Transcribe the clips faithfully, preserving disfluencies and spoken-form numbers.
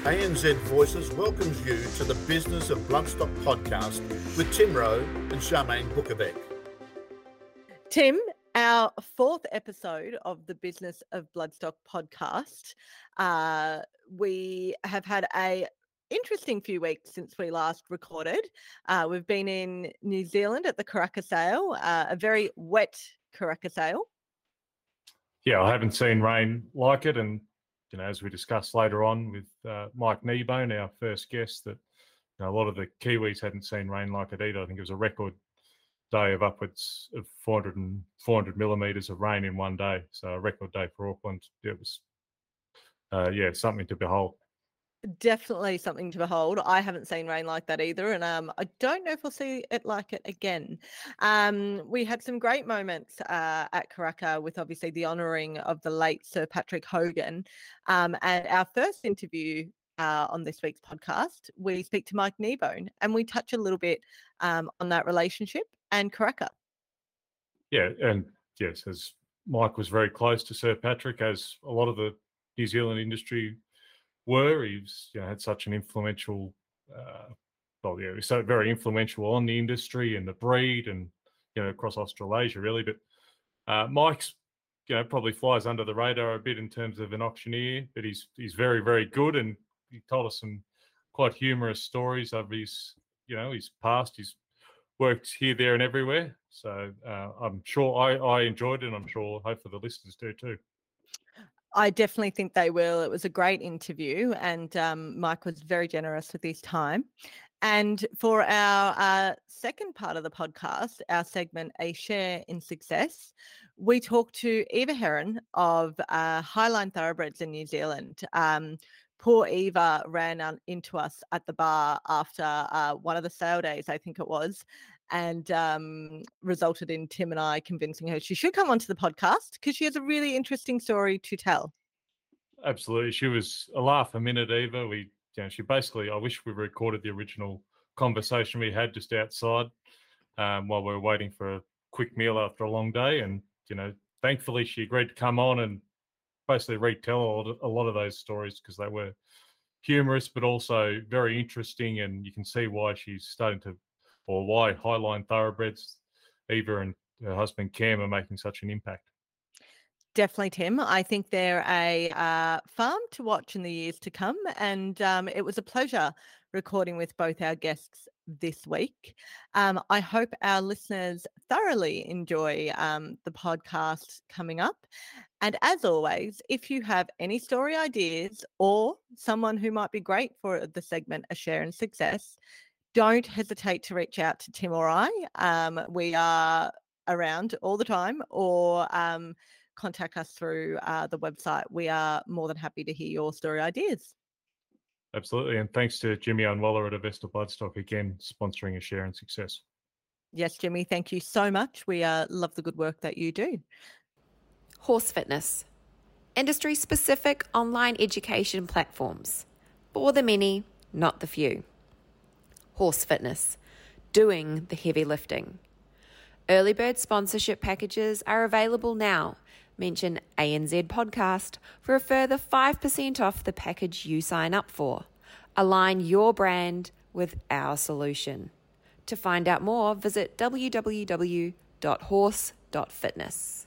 A N Z Voices welcomes you to the Business of Bloodstock podcast with Tim Rowe and Charmaine Bukovic. Tim, our fourth episode of the Business of Bloodstock podcast. Uh, we have had a interesting few weeks since we last recorded. Uh, we've been in New Zealand at the Karaka sale, uh, a very wet Karaka sale. Yeah, I haven't seen rain like it, and you know, as we discussed later on with uh, Mike Kneebone, our first guest, that you know, a lot of the Kiwis hadn't seen rain like it either. I think it was a record day of upwards of four hundred and four hundred millimetres of rain in one day, so a record day for Auckland. It was, uh, yeah, something to behold. Definitely something to behold. I haven't seen rain like that either, and um, I don't know if we'll see it like it again. Um, we had some great moments uh, at Karaka with obviously the honouring of the late Sir Patrick Hogan. Um, and our first interview uh, on this week's podcast, we speak to Mike Kneebone, and we touch a little bit um, on that relationship and Karaka. Yeah, and yes, as Mike was very close to Sir Patrick, as a lot of the New Zealand industry were. He's you know, had such an influential, uh, well, yeah, he's so very influential on the industry and the breed, and you know, across Australasia really. But uh, Mike's, you know, probably flies under the radar a bit in terms of an auctioneer, but he's he's very very good, and he told us some quite humorous stories of his, you know, his past. He's worked here, there, and everywhere. So uh, I'm sure I I enjoyed it, and I'm sure hopefully the listeners do too. I definitely think they will. It was a great interview, and um, Mike was very generous with his time. And for our uh, second part of the podcast, our segment, A Share in Success, we talked to Eva Heron of uh, Highline Thoroughbreds in New Zealand. Um, poor Eva ran on, into us at the bar after uh, one of the sale days, I think it was, and um, resulted in Tim and I convincing her she should come onto the podcast because she has a really interesting story to tell. Absolutely. She was a laugh a minute, Eva. We, you know, she basically, I wish we recorded the original conversation we had just outside um, while we were waiting for a quick meal after a long day. And, you know, thankfully she agreed to come on and basically retell a lot of, a lot of those stories because they were humorous, but also very interesting. And you can see why she's starting to, or why Highline Thoroughbreds, Eva and her husband Cam, are making such an impact. Definitely, Tim. I think they're a uh, farm to watch in the years to come. And um, it was a pleasure recording with both our guests this week. Um, I hope our listeners thoroughly enjoy um, the podcast coming up. And as always, if you have any story ideas or someone who might be great for the segment A Share in Success, don't hesitate to reach out to Tim or I. Um, we are around all the time, or um, contact us through uh, the website. We are more than happy to hear your story ideas. Absolutely. And thanks to Jimmy Unwaller at Avesta Bloodstock again, sponsoring A Share in Success. Yes, Jimmy, thank you so much. We uh, love the good work that you do. Horse Fitness. Industry-specific online education platforms. For the many, not the few. Horse Fitness. Doing the heavy lifting. Early bird sponsorship packages are available now. Mention A N Z Podcast for a further five percent off the package you sign up for. Align your brand with our solution. To find out more, visit w w w dot horse dot fitness.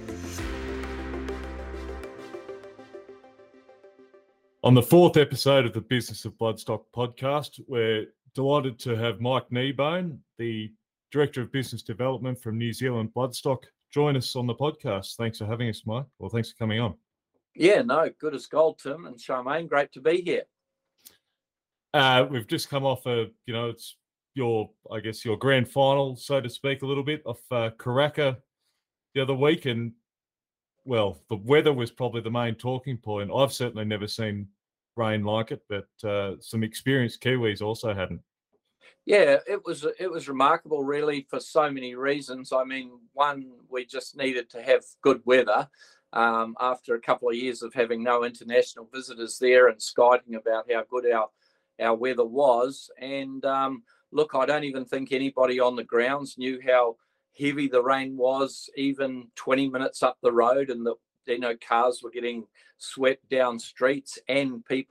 On the fourth episode of the Business of Bloodstock podcast, we're delighted to have Mike Kneebone, the Director of Business Development from New Zealand Bloodstock, join us on the podcast. Thanks for having us, Mike. Well, thanks for coming on. Yeah, no, good as gold, Tim and Charmaine. Great to be here. Uh, we've just come off a, you know, it's your, I guess, your grand final, so to speak, a little bit of uh, Karaka the other week. And, well, the weather was probably the main talking point. I've certainly never seen rain like it, but uh, some experienced Kiwis also hadn't. Yeah, it was it was remarkable, really, for so many reasons. I mean, one, we just needed to have good weather um, after a couple of years of having no international visitors there and skiting about how good our our weather was. And um, look, I don't even think anybody on the grounds knew how heavy the rain was, even twenty minutes up the road, and the you know cars were getting swept down streets, and people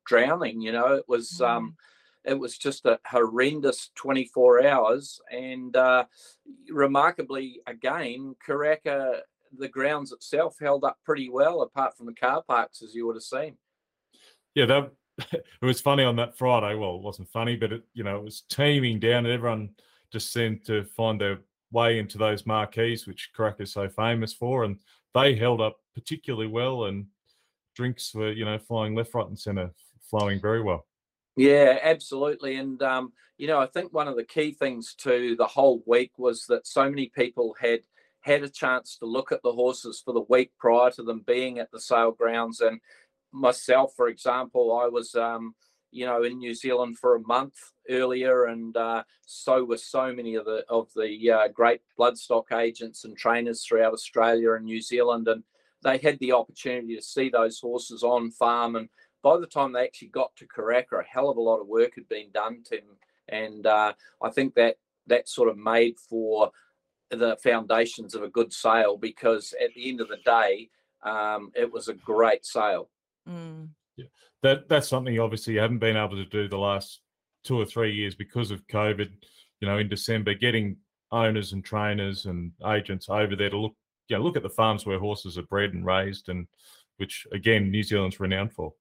drowning. You know, it was Mm. um, it was just a horrendous twenty-four hours, and uh, remarkably, again, Karaka, the grounds itself held up pretty well, apart from the car parks, as you would have seen. Yeah, that it was funny on that Friday. Well, it wasn't funny, but it, you know, it was teeming down, and everyone just seemed to find their way into those marquees, which Karaka is so famous for, and they held up particularly well, and drinks were, you know, flying left, right, and centre, flowing very well. Yeah, absolutely. And, um, you know, I think one of the key things to the whole week was that so many people had had a chance to look at the horses for the week prior to them being at the sale grounds. And myself, for example, I was, um, you know, in New Zealand for a month earlier, and uh, so were so many of the of the uh, great bloodstock agents and trainers throughout Australia and New Zealand, and they had the opportunity to see those horses on farm. And by the time they actually got to Karaka, a hell of a lot of work had been done, Tim. And uh, I think that that sort of made for the foundations of a good sale, because at the end of the day, um, it was a great sale. Mm. Yeah, that that's something obviously you haven't been able to do the last two or three years because of COVID. You know, in December, getting owners and trainers and agents over there to look, you know, look at the farms where horses are bred and raised, and which again New Zealand's renowned for.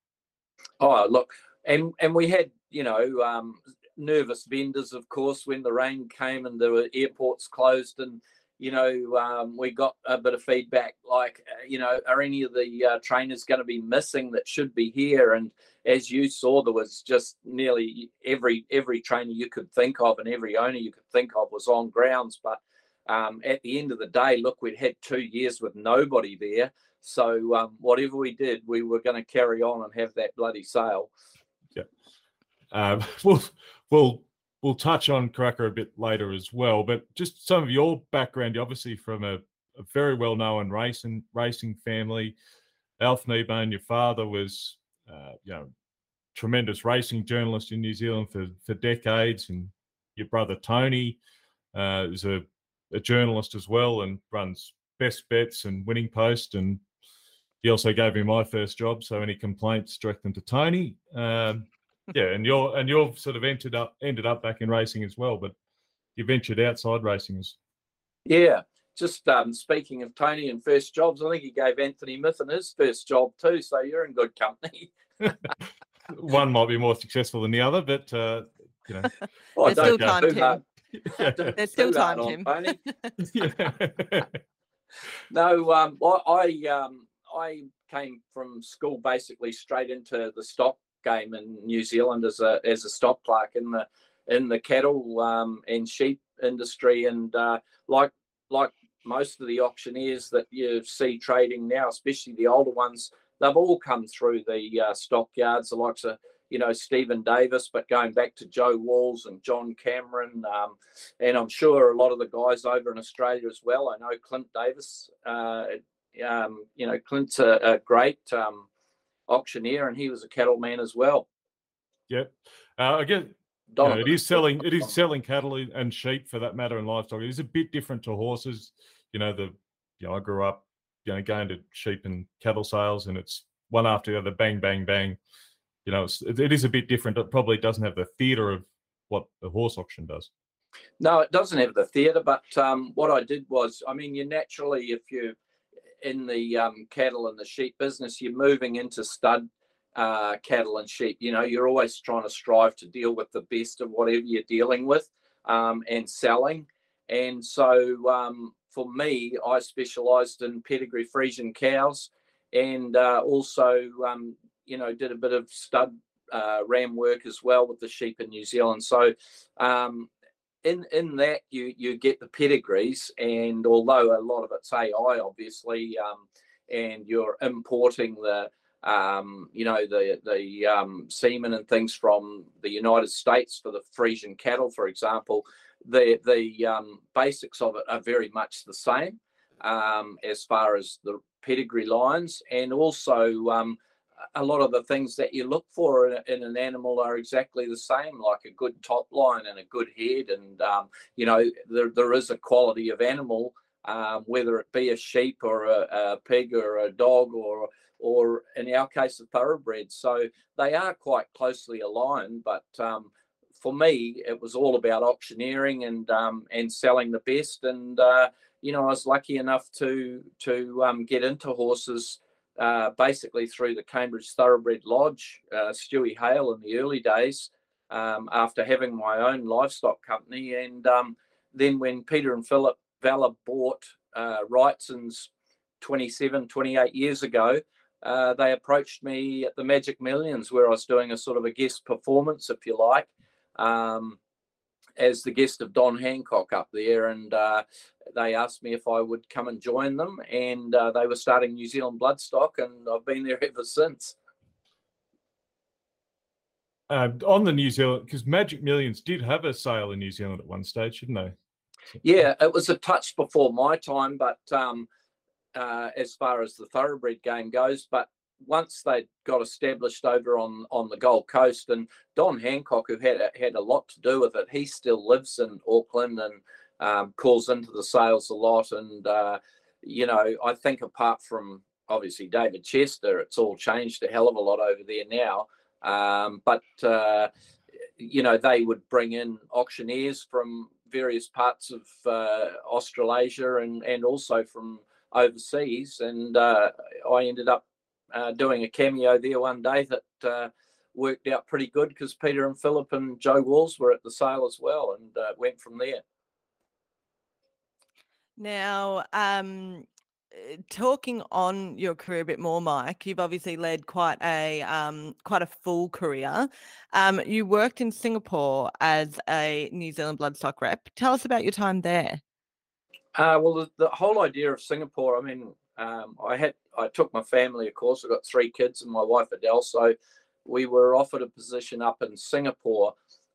Oh, look, and and we had, you know, um, nervous vendors, of course, when the rain came and the airports closed, and you know, um, we got a bit of feedback like, uh, you know, are any of the uh, trainers going to be missing that should be here? And as you saw, there was just nearly every every trainer you could think of and every owner you could think of was on grounds. But um, at the end of the day, look, we'd had two years with nobody there. So um, whatever we did, we were going to carry on and have that bloody sale. Yeah. Um, we'll, we'll, we'll touch on Karaka a bit later as well, but just some of your background, you're obviously from a, a very well-known racing racing family. Alf Kneebone, your father was, uh, you know, tremendous racing journalist in New Zealand for, for decades, and your brother Tony uh, is a, a journalist as well and runs Best Bets and Winning Post, and he also gave me my first job, so any complaints, direct them to Tony. Um, yeah, and you're and you've sort of ended up ended up back in racing as well, but you ventured outside racing. As... Yeah, just um, speaking of Tony and first jobs, I think he gave Anthony Mithen his first job too, so you're in good company. One might be more successful than the other, but uh, you know, oh, There's still time, Tim. Yeah. There's still time, Tim. Tony. Yeah. No, um, I I, um, I came from school basically straight into the stock game in New Zealand as a as a stock clerk in the in the cattle um, and sheep industry, and uh, like like most of the auctioneers that you see trading now, especially the older ones, they've all come through the uh, stockyards, the likes of, you know, Stephen Davis, but going back to Joe Walls and John Cameron, um, and I'm sure a lot of the guys over in Australia as well. I know Clint Davis, uh, um, you know, Clint's a, a great um, auctioneer, and he was a cattleman as well. Yep. Uh, again, you know, it is selling. It is selling cattle and sheep, for that matter, and livestock. It is a bit different to horses. You know, the you know, I grew up, you know, going to sheep and cattle sales, and it's one after the other, bang, bang, bang. You know, it's, it is a bit different. It probably doesn't have the theatre of what the horse auction does. No, it doesn't have the theatre, but um, what I did was, I mean, you naturally, if you're in the um, cattle and the sheep business, you're moving into stud uh, cattle and sheep. You know, you're always trying to strive to deal with the best of whatever you're dealing with um, and selling. And so um, for me, I specialised in pedigree Friesian cows, and uh, also um, you know, did a bit of stud uh, ram work as well with the sheep in New Zealand. So um, in in that, you you get the pedigrees, and although a lot of it's A I, obviously, um, and you're importing the um, you know, the the um, semen and things from the United States for the Friesian cattle, for example, the the um, basics of it are very much the same um, as far as the pedigree lines, and also um, a lot of the things that you look for in, in an animal are exactly the same, like a good top line and a good head. And, um, you know, there, there is a quality of animal, um, whether it be a sheep or a, a pig or a dog or or in our case, the thoroughbreds. So they are quite closely aligned. But um, for me, it was all about auctioneering and um, and selling the best. And uh, you know, I was lucky enough to to um, get into horses uh, basically through the Cambridge Thoroughbred Lodge, uh, Stewie Hale in the early days, um, after having my own livestock company. And um, then when Peter and Philip Valla bought uh, Wrightson's twenty-seven, twenty-eight years ago, uh, they approached me at the Magic Millions, where I was doing a sort of a guest performance, if you like, um, as the guest of Don Hancock up there. And uh, they asked me if I would come and join them. And uh, they were starting New Zealand Bloodstock, and I've been there ever since. Uh, on the New Zealand, because Magic Millions did have a sale in New Zealand at one stage, didn't they? Yeah, it was a touch before my time, but um, uh, as far as the thoroughbred game goes, but once they got established over on, on the Gold Coast, and Don Hancock, who had had a lot to do with it, he still lives in Auckland and um, calls into the sales a lot. And uh, you know, I think apart from obviously David Chester, it's all changed a hell of a lot over there now. Um, but uh, you know, they would bring in auctioneers from various parts of uh, Australasia and and also from overseas, and uh, I ended up uh, doing a cameo there one day that uh, worked out pretty good, because Peter and Philip and Joe Walls were at the sale as well, and uh, went from there. Now, um, talking on your career a bit more, Mike, you've obviously led quite a um, quite a full career. Um, you worked in Singapore as a New Zealand Bloodstock rep. Tell us about your time there. Uh, well, the, the whole idea of Singapore, I mean, um, I had I took my family, of course. I've got three kids and my wife Adele, so we were offered a position up in Singapore.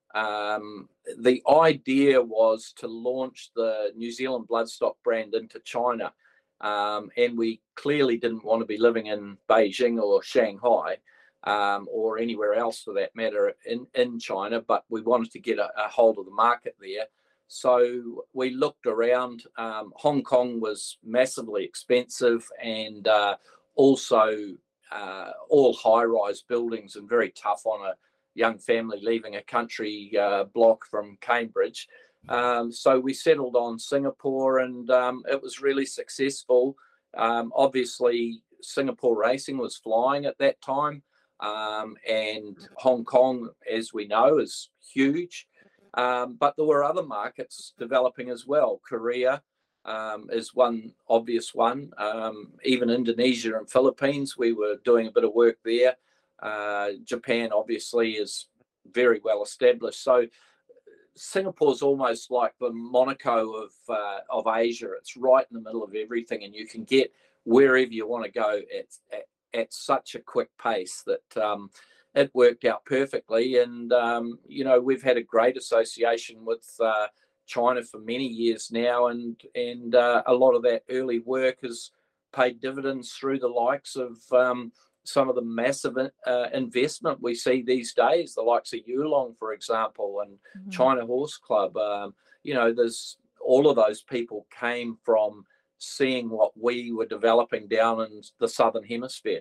Um, the idea was to launch the New Zealand Bloodstock brand into China. Um, and we clearly didn't want to be living in Beijing or Shanghai um, or anywhere else for that matter in, in China, but we wanted to get a, a hold of the market there. So we looked around. Um, Hong Kong was massively expensive, and uh, also uh, all high-rise buildings and very tough on a young family leaving a country uh, block from Cambridge. Um, so we settled on Singapore, and um, it was really successful. Um, obviously, Singapore racing was flying at that time, um, and Hong Kong, as we know, is huge. Um, but there were other markets developing as well. Korea um, is one obvious one. Um, even Indonesia and Philippines, we were doing a bit of work there. Uh, Japan, obviously, is very well established. So Singapore's almost like the Monaco of uh, of Asia. It's right in the middle of everything, and you can get wherever you want to go at, at, at such a quick pace that um, it worked out perfectly. And, um, you know, we've had a great association with uh, China for many years now, and, and uh, a lot of that early work has paid dividends through the likes of um, some of the massive uh, investment we see these days, the likes of Yulong, for example, and mm-hmm. China Horse Club. Um, you know, there's all of those people came from seeing what we were developing down in the Southern Hemisphere.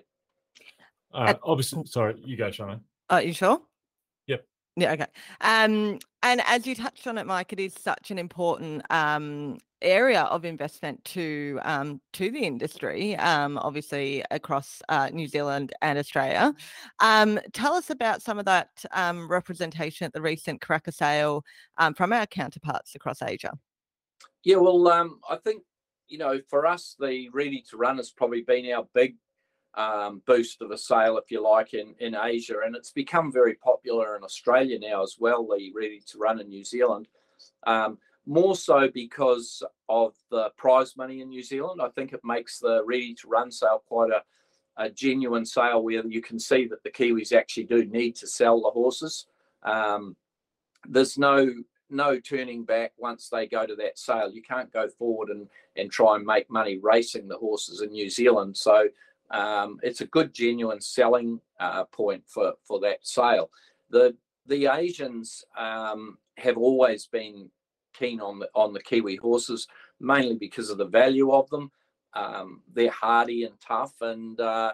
Uh, obviously, sorry, you go, Shana. Are you sure? Yep. Yeah, okay. Um, and as you touched on it, Mike, it is such an important um, area of investment to um, to the industry, um, obviously across uh, New Zealand and Australia. Um, tell us about some of that um, representation at the recent Karaka sale um, from our counterparts across Asia. Yeah, well, um, I think, you know, for us, the Ready to Run has probably been our big Um, boost of a sale, if you like, in, in Asia, and it's become very popular in Australia now as well, the Ready to Run in New Zealand, um, more so because of the prize money in New Zealand. I think it makes the Ready to Run sale quite a, a genuine sale where you can see that the Kiwis actually do need to sell the horses. Um, there's no no turning back once they go to that sale. You can't go forward and, and try and make money racing the horses in New Zealand. So Um, it's a good, genuine selling uh, point for, for that sale. The the Asians um, have always been keen on the on the Kiwi horses, mainly because of the value of them. Um, they're hardy and tough, and uh,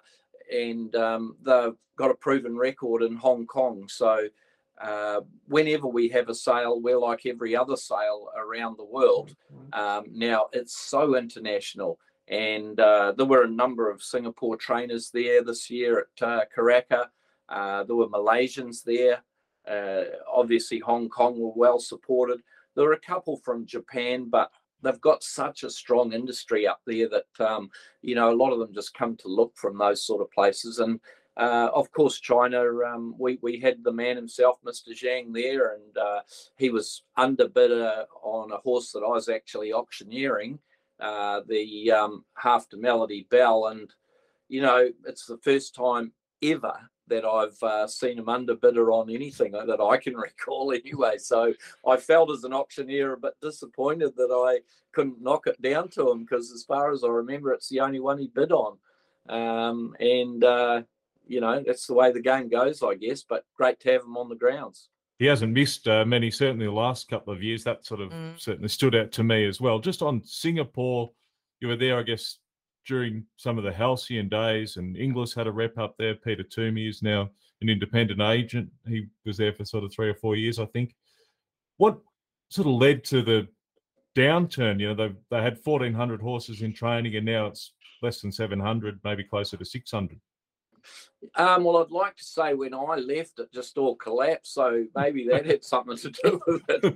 and um, they've got a proven record in Hong Kong. So uh, whenever we have a sale, we're like every other sale around the world. Um, now, it's so international. And uh, there were a number of Singapore trainers there this year at uh, Karaka. Uh, there were Malaysians there. Uh, obviously, Hong Kong were well supported. There were a couple from Japan, but they've got such a strong industry up there that, um, you know, a lot of them just come to look from those sort of places. And, uh, of course, China, um, we, we had the man himself, Mister Zhang, there, and uh, he was underbidder on a horse that I was actually auctioneering, uh, the um, Half to Melody Bell. And, you know, it's the first time ever that I've uh, seen him underbidder on anything that I can recall anyway. So I felt as an auctioneer a bit disappointed that I couldn't knock it down to him, because as far as I remember, it's the only one he bid on. Um, and, uh, you know, that's the way the game goes, I guess, but great to have him on the grounds. He hasn't missed uh, many, certainly the last couple of years. That sort of mm. certainly stood out to me as well. Just on Singapore, you were there, I guess, during some of the halcyon days, and Inglis had a rep up there. Peter Toomey is now an independent agent. He was there for sort of three or four years, I think. What sort of led to the downturn? You know, they they had fourteen hundred horses in training, and now it's less than seven hundred, maybe closer to six hundred. Um, well, I'd like to say when I left, it just all collapsed. So maybe that had something to do with it.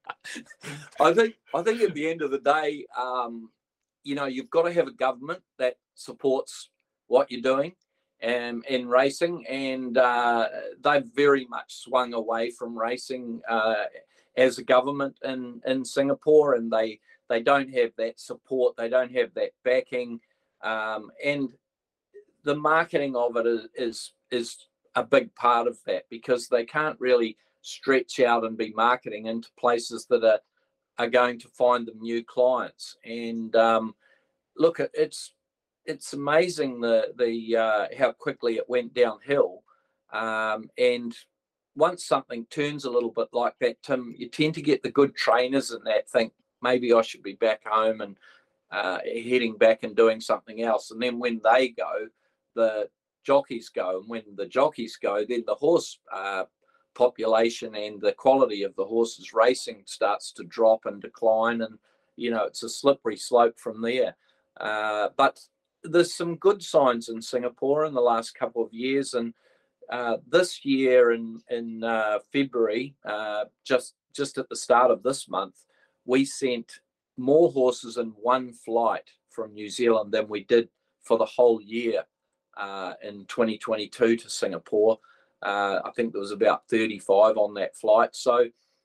I think I think at the end of the day, um, you know, you've got to have a government that supports what you're doing um, in racing, and uh, they've very much swung away from racing uh, as a government in, in Singapore, and they they don't have that support, they don't have that backing, um, and the marketing of it is, is is a big part of that, because they can't really stretch out and be marketing into places that are are going to find them new clients. And um, look, it's it's amazing the the uh, how quickly it went downhill. Um, and once something turns a little bit like that, Tim, you tend to get the good trainers in that think maybe I should be back home and uh, heading back and doing something else. And then when they go, the jockeys go, and when the jockeys go, then the horse uh, population and the quality of the horses racing starts to drop and decline, and you know, it's a slippery slope from there. Uh, but there's some good signs in Singapore in the last couple of years, and uh, this year in in uh, February, uh, just just at the start of this month, we sent more horses in one flight from New Zealand than we did for the whole year uh, in twenty twenty-two to Singapore. Uh, I think there was about thirty-five on that flight. So,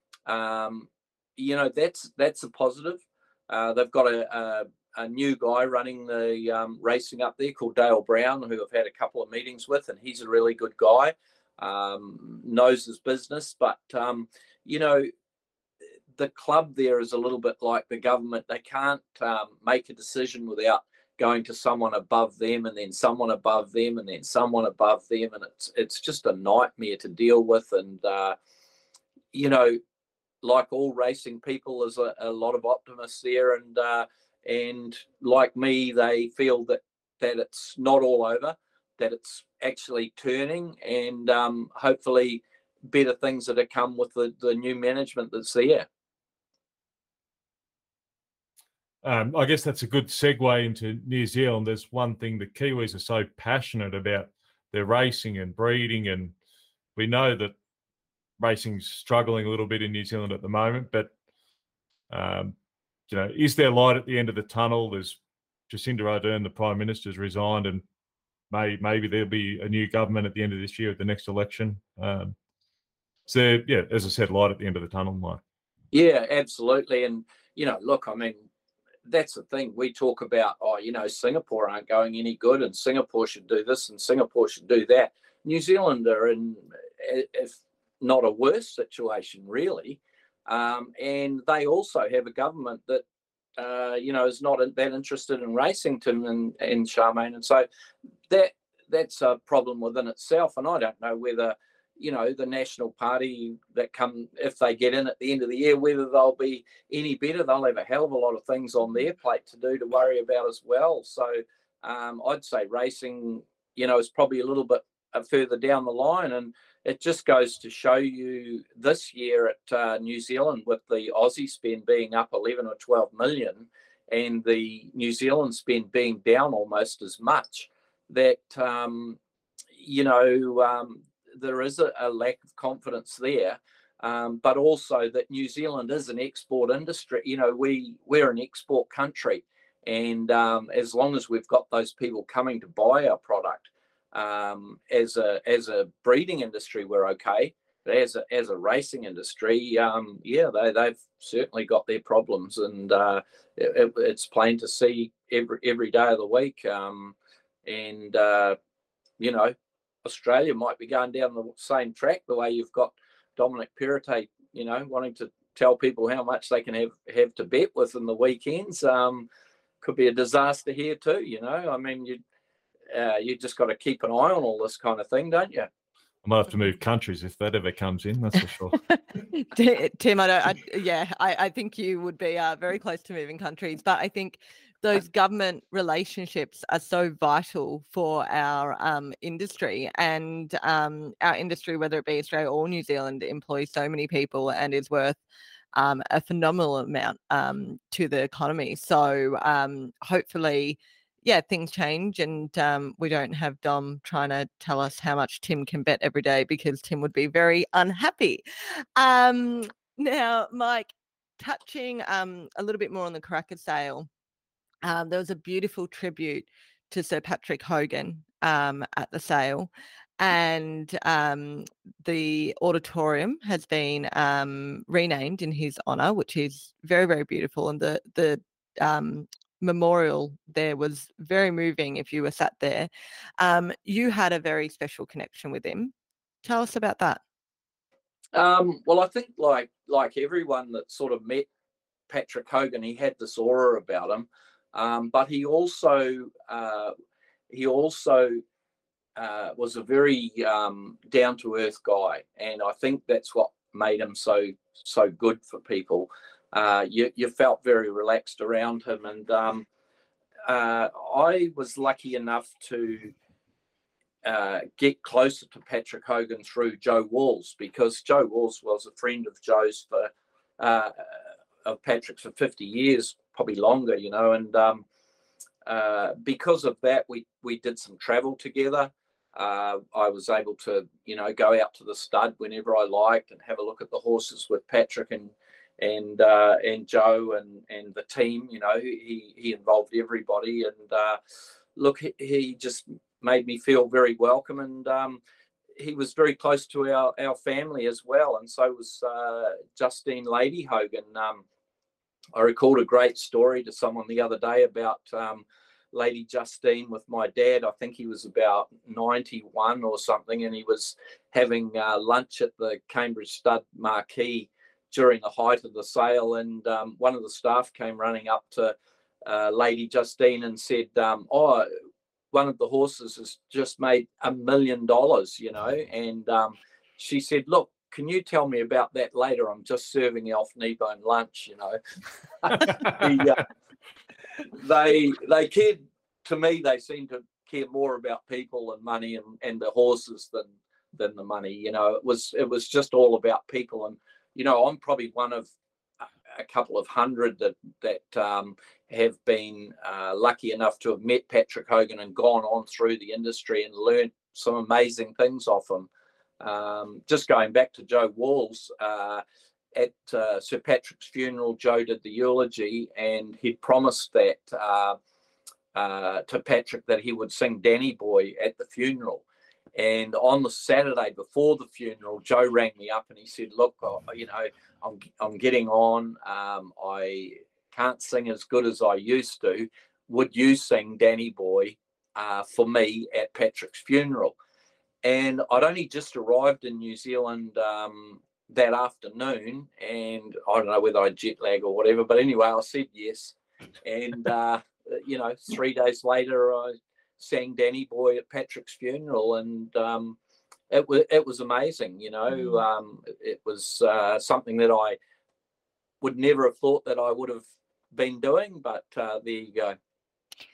um, you know, that's that's a positive. Uh, they've got a, a, a new guy running the um, racing up there called Dale Brown, who I've had a couple of meetings with, and he's a really good guy, um, knows his business. But, um, you know, the club there is a little bit like the government. They can't um, make a decision without going to someone above them, and then someone above them, and then someone above them, and it's it's just a nightmare to deal with. And uh, you know, like all racing people, there's a, a lot of optimists there, and uh, and like me, they feel that that it's not all over, that it's actually turning, and um, hopefully better things that have come with the, the new management that's there. Um, I guess that's a good segue into New Zealand. There's one thing, the Kiwis are so passionate about their racing and breeding, and we know that racing's struggling a little bit in New Zealand at the moment, but um, you know, is there light at the end of the tunnel? There's Jacinda Ardern, the Prime Minister's resigned, and may, maybe there'll be a new government at the end of this year at the next election. Um, so, yeah, as I said, light at the end of the tunnel, Mike. Yeah, absolutely. And, you know, look, I mean, that's the thing. We talk about, oh, you know, Singapore aren't going any good, and Singapore should do this and Singapore should do that. New Zealand are in, if not a worse situation, really. Um, and they also have a government that, uh, you know, is not that interested in racing, Tim and, and Charmaine. And so that that's a problem within itself. And I don't know whether, you know, the National Party that come, if they get in at the end of the year, whether they'll be any better. They'll have a hell of a lot of things on their plate to do, to worry about as well. So um, I'd say racing you know, is probably a little bit further down the line. And it just goes to show you this year at uh, New Zealand, with the Aussie spend being up eleven or twelve million and the New Zealand spend being down almost as much, that, um, you know, um, there is a, a lack of confidence there. Um, but also that New Zealand is an export industry. You know, we, we're an export country. And um, as long as we've got those people coming to buy our product, um, as a as a breeding industry, we're okay. But as a, as a racing industry, um, yeah, they, they've certainly got their problems. And uh, it, it's plain to see every, every day of the week. Um, and, uh, you know, Australia might be going down the same track, the way you've got Dominic Perrottet, you know, wanting to tell people how much they can have, have to bet with in the weekends. Um, could be a disaster here too, you know. I mean, you uh, you just got to keep an eye on all this kind of thing, don't you? I might have to move countries if that ever comes in, that's for sure. Tim, I don't, I, yeah, I, I think you would be uh, very close to moving countries, but I think those government relationships are so vital for our um, industry, and um, our industry, whether it be Australia or New Zealand, employs so many people and is worth um, a phenomenal amount um, to the economy. So um, hopefully, yeah, things change, and um, we don't have Dom trying to tell us how much Tim can bet every day, because Tim would be very unhappy. Um, now, Mike, touching um, a little bit more on the Karaka sale, um, there was a beautiful tribute to Sir Patrick Hogan um, at the sale, and um, the auditorium has been um, renamed in his honour, which is very, very beautiful. And the the um, memorial there was very moving if you were sat there. Um, you had a very special connection with him. Tell us about that. Um, well, I think like like everyone that sort of met Patrick Hogan, he had this aura about him, um, but he also uh, he also uh, was a very um, down to earth guy, and I think that's what made him so so good for people. Uh, you, you felt very relaxed around him, and um, uh, I was lucky enough to uh, get closer to Patrick Hogan through Joe Walls, because Joe Walls was a friend of Joe's for uh, of Patrick's for fifty years, probably longer, you know, and um, uh, because of that, we we did some travel together. Uh, I was able to, you know, go out to the stud whenever I liked and have a look at the horses with Patrick and and uh, and Joe and and the team. You know, he he involved everybody, and uh, look, he, he just made me feel very welcome, and um, he was very close to our our family as well, and so was uh, Justine Lady Hogan. Um, I recalled a great story to someone the other day about um, Lady Justine with my dad. I think he was about ninety-one or something, and he was having uh, lunch at the Cambridge Stud Marquee during the height of the sale, and um, one of the staff came running up to uh, Lady Justine and said, um, oh, one of the horses has just made a million dollars, you know, and um, she said, look, can you tell me about that later? I'm just serving Alf Kneebone lunch, you know. the, uh, they they cared, to me, they seemed to care more about people and money and, and the horses than than the money, you know. It was it was just all about people. And you know, I'm probably one of a couple of hundred that that um, have been uh, lucky enough to have met Patrick Hogan and gone on through the industry and learned some amazing things off him. Um, just going back to Joe Walls, uh, at uh, Sir Patrick's funeral, Joe did the eulogy, and he'd promised that uh, uh, to Patrick that he would sing Danny Boy at the funeral. And on the Saturday before the funeral, Joe rang me up and he said, look, you know, I'm, I'm getting on. Um, I can't sing as good as I used to. Would you sing Danny Boy uh, for me at Patrick's funeral? And I'd only just arrived in New Zealand um, that afternoon, and I don't know whether I jet lag or whatever, but anyway, I said yes. And, uh, you know, three days later, I sang Danny Boy at Patrick's funeral, and um, it was it was amazing. You know, mm. um, it, it was uh, something that I would never have thought that I would have been doing, but uh, there you go.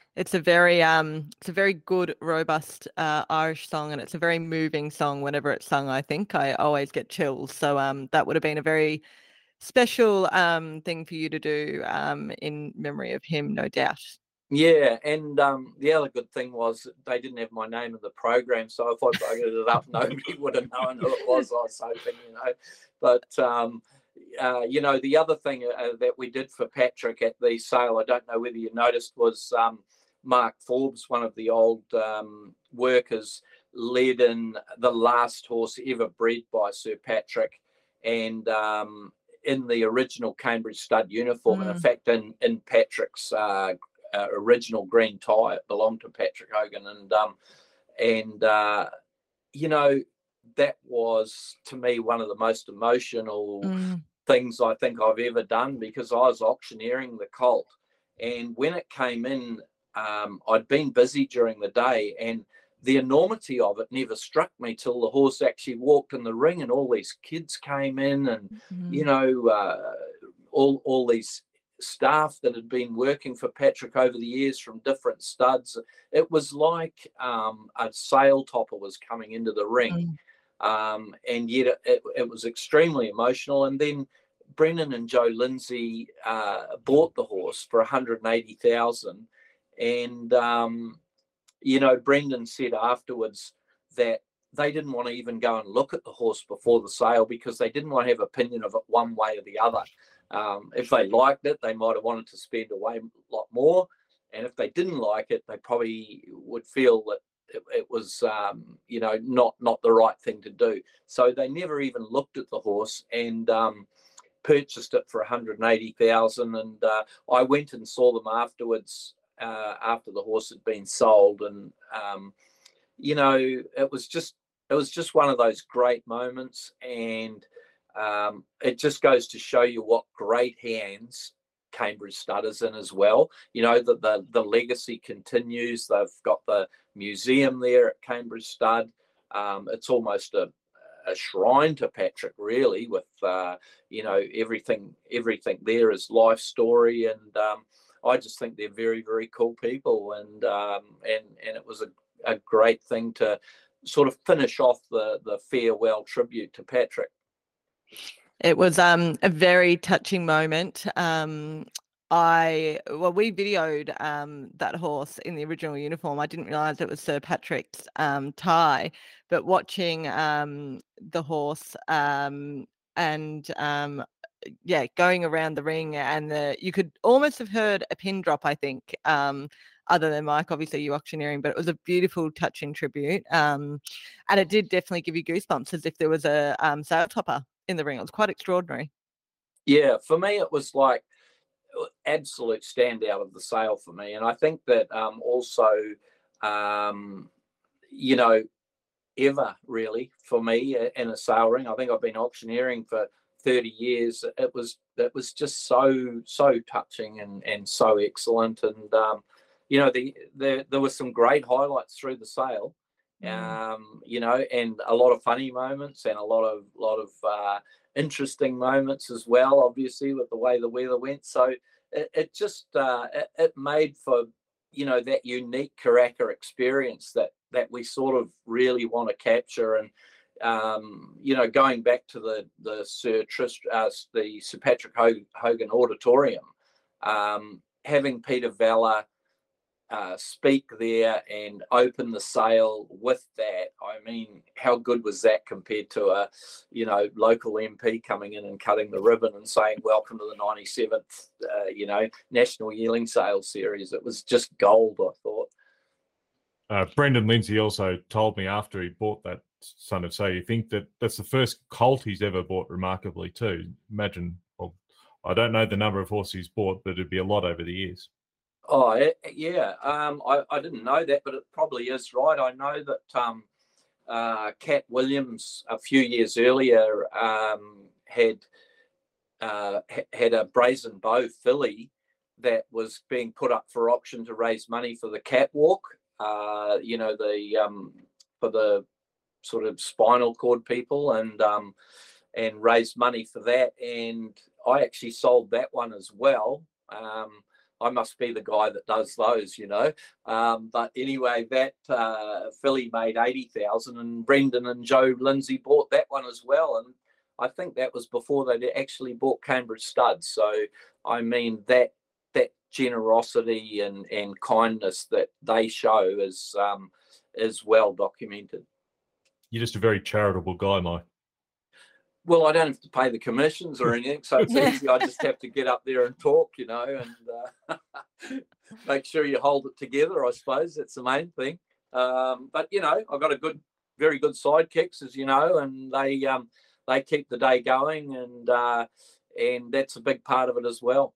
It's a very um, it's a very good, robust uh, Irish song, and it's a very moving song. Whenever it's sung, I think I always get chills. So um, that would have been a very special um thing for you to do um in memory of him, no doubt. Yeah, and um, the other good thing was they didn't have my name in the program, so if I buggered it up, nobody would have known who it was. I was hoping, you know. But um, uh, you know, the other thing uh, that we did for Patrick at the sale, I don't know whether you noticed, was um, Mark Forbes, one of the old um, workers, led in the last horse ever bred by Sir Patrick, and um, in the original Cambridge stud uniform, mm. and in fact, in in Patrick's uh, Uh, original green tie. It belonged to Patrick Hogan, and um, and uh, you know, that was to me one of the most emotional mm. things I think I've ever done, because I was auctioneering the colt, and when it came in, um, I'd been busy during the day, and the enormity of it never struck me till the horse actually walked in the ring, and all these kids came in, and mm. you know, uh, all all these staff that had been working for Patrick over the years from different studs. It was like um, a sail topper was coming into the ring. Mm. Um, and yet it, it, it was extremely emotional. And then Brendan and Joe Lindsay uh, bought the horse for one hundred eighty thousand dollars. And, um, you know, Brendan said afterwards that they didn't want to even go and look at the horse before the sale, because they didn't want to have opinion of it one way or the other. Um, if they liked it, they might have wanted to spend away a lot more. And if they didn't like it, they probably would feel that it, it was, um, you know, not not the right thing to do. So they never even looked at the horse, and um, purchased it for one hundred eighty thousand dollars. And uh, I went and saw them afterwards, uh, after the horse had been sold. And, um, you know, it was just, it was just one of those great moments. And Um, it just goes to show you what great hands Cambridge Stud is in as well. You know, that the, the legacy continues. They've got the museum there at Cambridge Stud. Um, it's almost a, a shrine to Patrick, really, with, uh, you know, everything everything there is life story. And um, I just think they're very, very cool people. And um, and, and it was a, a great thing to sort of finish off the, the farewell tribute to Patrick. It was um, a very touching moment. Um, I well, we videoed um, that horse in the original uniform. I didn't realise it was Sir Patrick's um, tie, but watching um, the horse um, and um, yeah, going around the ring, and the you could almost have heard a pin drop, I think. Um, other than Mike, obviously you auctioneering, but it was a beautiful, touching tribute, um, and it did definitely give you goosebumps, as if there was a um, sail topper in the ring. It was quite extraordinary. Yeah, for me it was like absolute standout of the sale for me. And I think that um, also, um, you know, ever really for me in a sale ring. I think I've been auctioneering for thirty years. It was it was just so so touching and and so excellent. And um, you know, the, the there were some great highlights through the sale. Um, you know, and a lot of funny moments, and a lot of lot of uh, interesting moments as well, obviously, with the way the weather went. So it, it just uh, it, it made for, you know, that unique Karaka experience that that we sort of really want to capture. And um, you know, going back to the the Sir Trist, uh, the Sir Patrick Hogan Auditorium, um, having Peter Vella Uh, speak there and open the sale with that. I mean, how good was that compared to a, you know, local M P coming in and cutting the ribbon and saying, welcome to the ninety-seventh, uh, you know, National Yearling Sales Series. It was just gold, I thought. Uh, Brendan Lindsay also told me after he bought that Son of Say You Think that that's the first colt he's ever bought, remarkably too. Imagine, well, I don't know the number of horses he's bought, but it'd be a lot over the years. Oh, yeah. Um, I, I didn't know that, but it probably is right. I know that um, uh, Cat Williams a few years earlier um, had uh, had a Brazen Bow filly that was being put up for auction to raise money for the catwalk. Uh, you know, the um, for the sort of spinal cord people, and um, and raised money for that. And I actually sold that one as well. Um, I must be the guy that does those, you know. Um, but anyway, that uh, filly made eighty thousand, and Brendan and Joe Lindsay bought that one as well. And I think that was before they actually bought Cambridge Studs. So, I mean, that that generosity and, and kindness that they show is um, is well documented. You're just a very charitable guy, Mike. Well, I don't have to pay the commissions or anything, so it's easy. I just have to get up there and talk, you know, and uh, make sure you hold it together, I suppose. That's the main thing. Um, but, you know, I've got a good, very good sidekicks, as you know, and they um, they keep the day going, and uh, and that's a big part of it as well.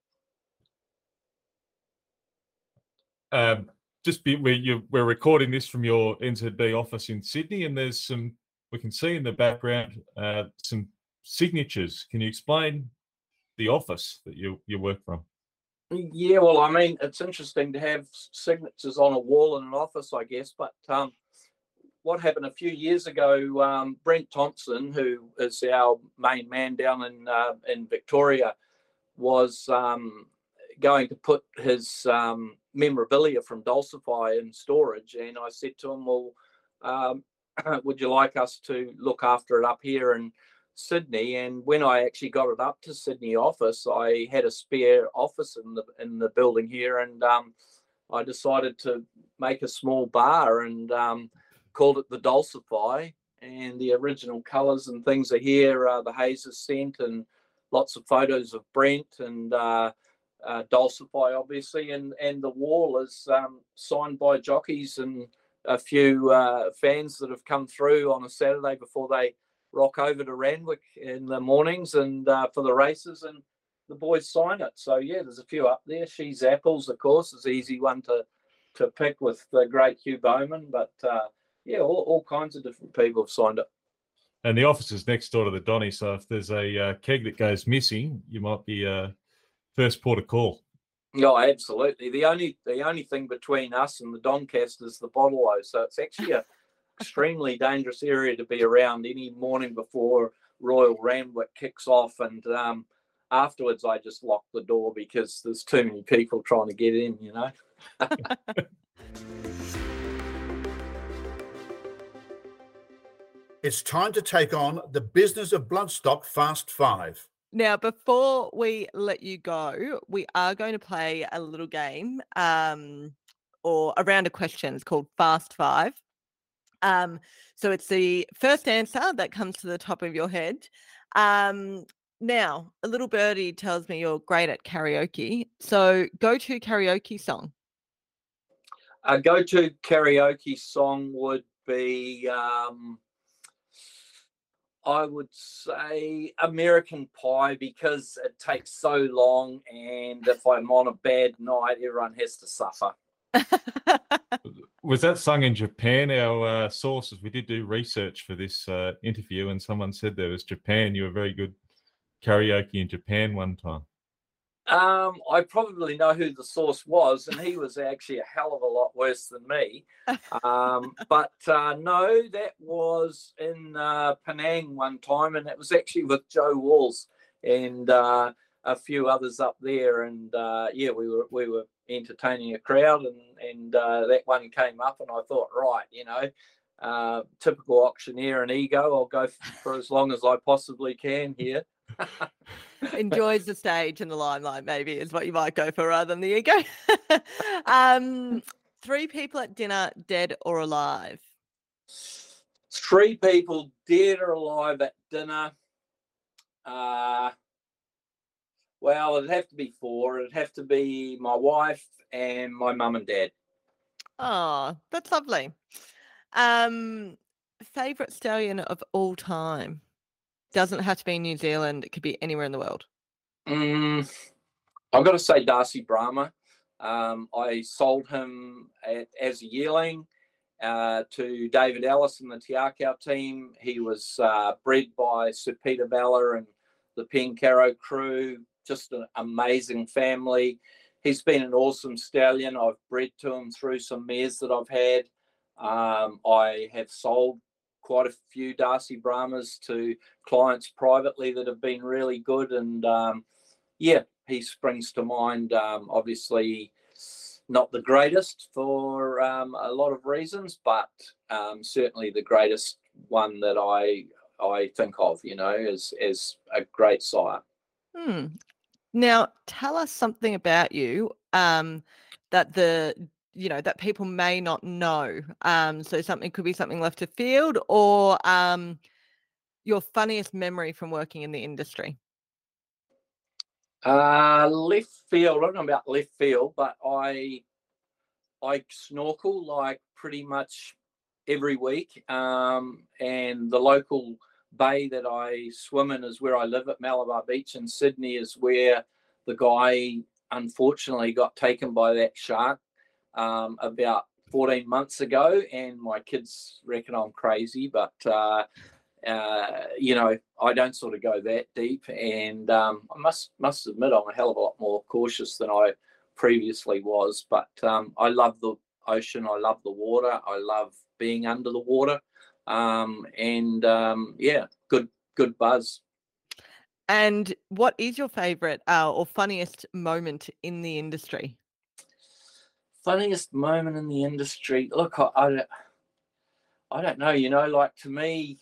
Um, just be, we're, you, we're recording this from your N Z B office in Sydney, and there's some, we can see in the background uh, some signatures. Can you explain the office that you, you work from? Yeah, well, I mean, it's interesting to have signatures on a wall in an office, I guess, but um, what happened a few years ago, um, Brent Thompson, who is our main man down in, uh, in Victoria, was um, going to put his um, memorabilia from Dulcify in storage, and I said to him, well, um, would you like us to look after it up here in Sydney? And when I actually got it up to Sydney office, I had a spare office in the in the building here, and um, I decided to make a small bar and um, called it the Dulcify. And the original colours and things are here, uh, the Hazes scent, and lots of photos of Brent and uh, uh, Dulcify, obviously. And and the wall is um, signed by jockeys and a few uh, fans that have come through on a Saturday before they rock over to Randwick in the mornings and uh, for the races, and the boys sign it. So yeah, there's a few up there. She's Apples, of course, is an easy one to to pick with the great Hugh Bowman, but uh, yeah, all, all kinds of different people have signed it. And the office is next door to the Donny, so if there's a uh, keg that goes missing, you might be uh, first port of call. No, absolutely. The only the only thing between us and the Doncaster is the bottle-o, so it's actually a extremely dangerous area to be around any morning before Royal Randwick kicks off, and um, afterwards I just lock the door because there's too many people trying to get in, you know. It's time to take on the Business of Bloodstock Fast Five. Now, before we let you go, we are going to play a little game um, or a round of questions called Fast Five. Um, so it's the first answer that comes to the top of your head. Um, now, a little birdie tells me you're great at karaoke. So go-to karaoke song. A go-to karaoke song would be... Um... I would say American Pie, because it takes so long, and if I'm on a bad night, everyone has to suffer. Was that sung in Japan? Our uh, sources, we did do research for this uh, interview, and someone said there was Japan. You were very good karaoke in Japan one time. Um, I probably know who the source was, and he was actually a hell of a lot worse than me. Um, but uh, no, that was in uh, Penang one time, and it was actually with Joe Walls and uh, a few others up there. And uh, yeah, we were we were entertaining a crowd, and and uh, that one came up, and I thought, right, you know, uh, typical auctioneer and ego. I'll go for as long as I possibly can here. Enjoys the stage and the limelight, maybe, is what you might go for rather than the ego. um, three people at dinner, dead or alive? Three people dead or alive at dinner. Uh, well, it'd have to be four. It'd have to be my wife and my mum and dad. Oh, that's lovely. Um, favorite stallion of all time? Doesn't have to be in New Zealand. It could be anywhere in the world. Mm, I've got to say Darcy Brahma. Um, I sold him at, as a yearling uh, to David Ellis and the Te Akau team. He was uh, bred by Sir Peter Bella and the Penkaro crew. Just an amazing family. He's been an awesome stallion. I've bred to him through some mares that I've had. Um, I have sold quite a few Darcy Brahmas to clients privately that have been really good. And um, yeah, he springs to mind. Um, obviously, not the greatest for um, a lot of reasons, but um, certainly the greatest one that I I think of, you know, as as a great sire. Hmm. Now, tell us something about you um, that the you know that people may not know. Um, so something could be something left of field, or um, your funniest memory from working in the industry. Uh, left field. I don't know about left field, but I I snorkel like pretty much every week, um, and the local bay that I swim in is where I live at Malabar Beach in Sydney, is where the guy unfortunately got taken by that shark um, about fourteen months ago, and my kids reckon I'm crazy, but uh, uh, you know, I don't sort of go that deep, and um, I must must admit I'm a hell of a lot more cautious than I previously was. But um, I love the ocean, I love the water, I love being under the water, um, and um, yeah, good good buzz. And what is your favourite uh, or funniest moment in the industry? Funniest moment in the industry? Look, I, I, I don't know. You know, like to me,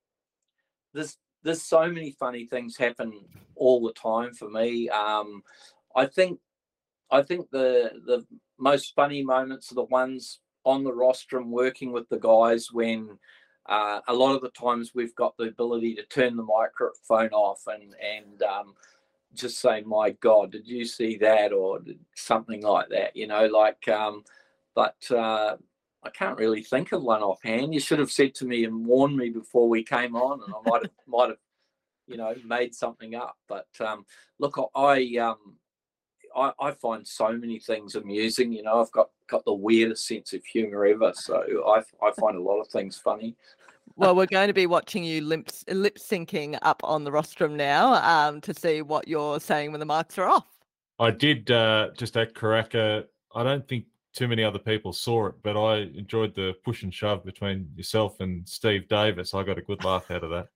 there's there's so many funny things happen all the time for me. Um, I think I think the the most funny moments are the ones on the rostrum working with the guys when uh, a lot of the times we've got the ability to turn the microphone off and and um, just say, "My God, did you see that?" or something like that. You know, like. Um, but uh, I can't really think of one offhand. You should have said to me and warned me before we came on, and I might have might have you know made something up. But um, look, I um. I, I find so many things amusing. You know, I've got, got the weirdest sense of humour ever. So I, I find a lot of things funny. Well, we're going to be watching you lip, lip syncing up on the rostrum now um, to see what you're saying when the mics are off. I did uh, just at Karaka. I don't think too many other people saw it, but I enjoyed the push and shove between yourself and Steve Davis. I got a good laugh out of that.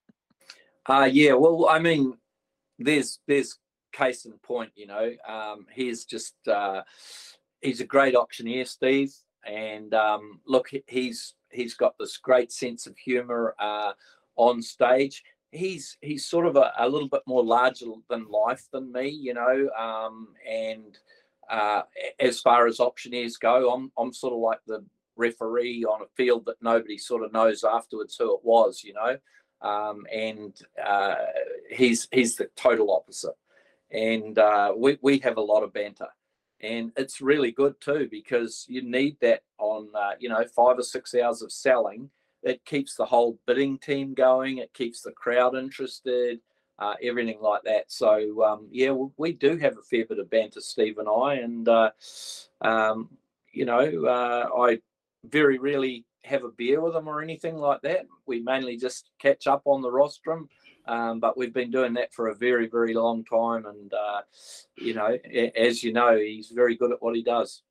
Uh, yeah, well, I mean, there's there's case in point, you know. Um, he's just uh, he's a great auctioneer, Steve, and um, look, he's he's got this great sense of humour uh, on stage. He's he's sort of a, a little bit more larger than life than me, you know, um, and uh, as far as auctioneers go, I'm I'm sort of like the referee on a field that nobody sort of knows afterwards who it was, you know, um, and uh, he's he's the total opposite. And uh, we, we have a lot of banter, and it's really good too, because you need that on, uh, you know, five or six hours of selling. It keeps the whole bidding team going. It keeps the crowd interested, uh, everything like that. So, um, yeah, we do have a fair bit of banter, Steve and I. And, uh, um, you know, uh, I very rarely have a beer with him or anything like that. We mainly just catch up on the rostrum. Um, but we've been doing that for a very, very long time. And, uh, you know, as you know, he's very good at what he does.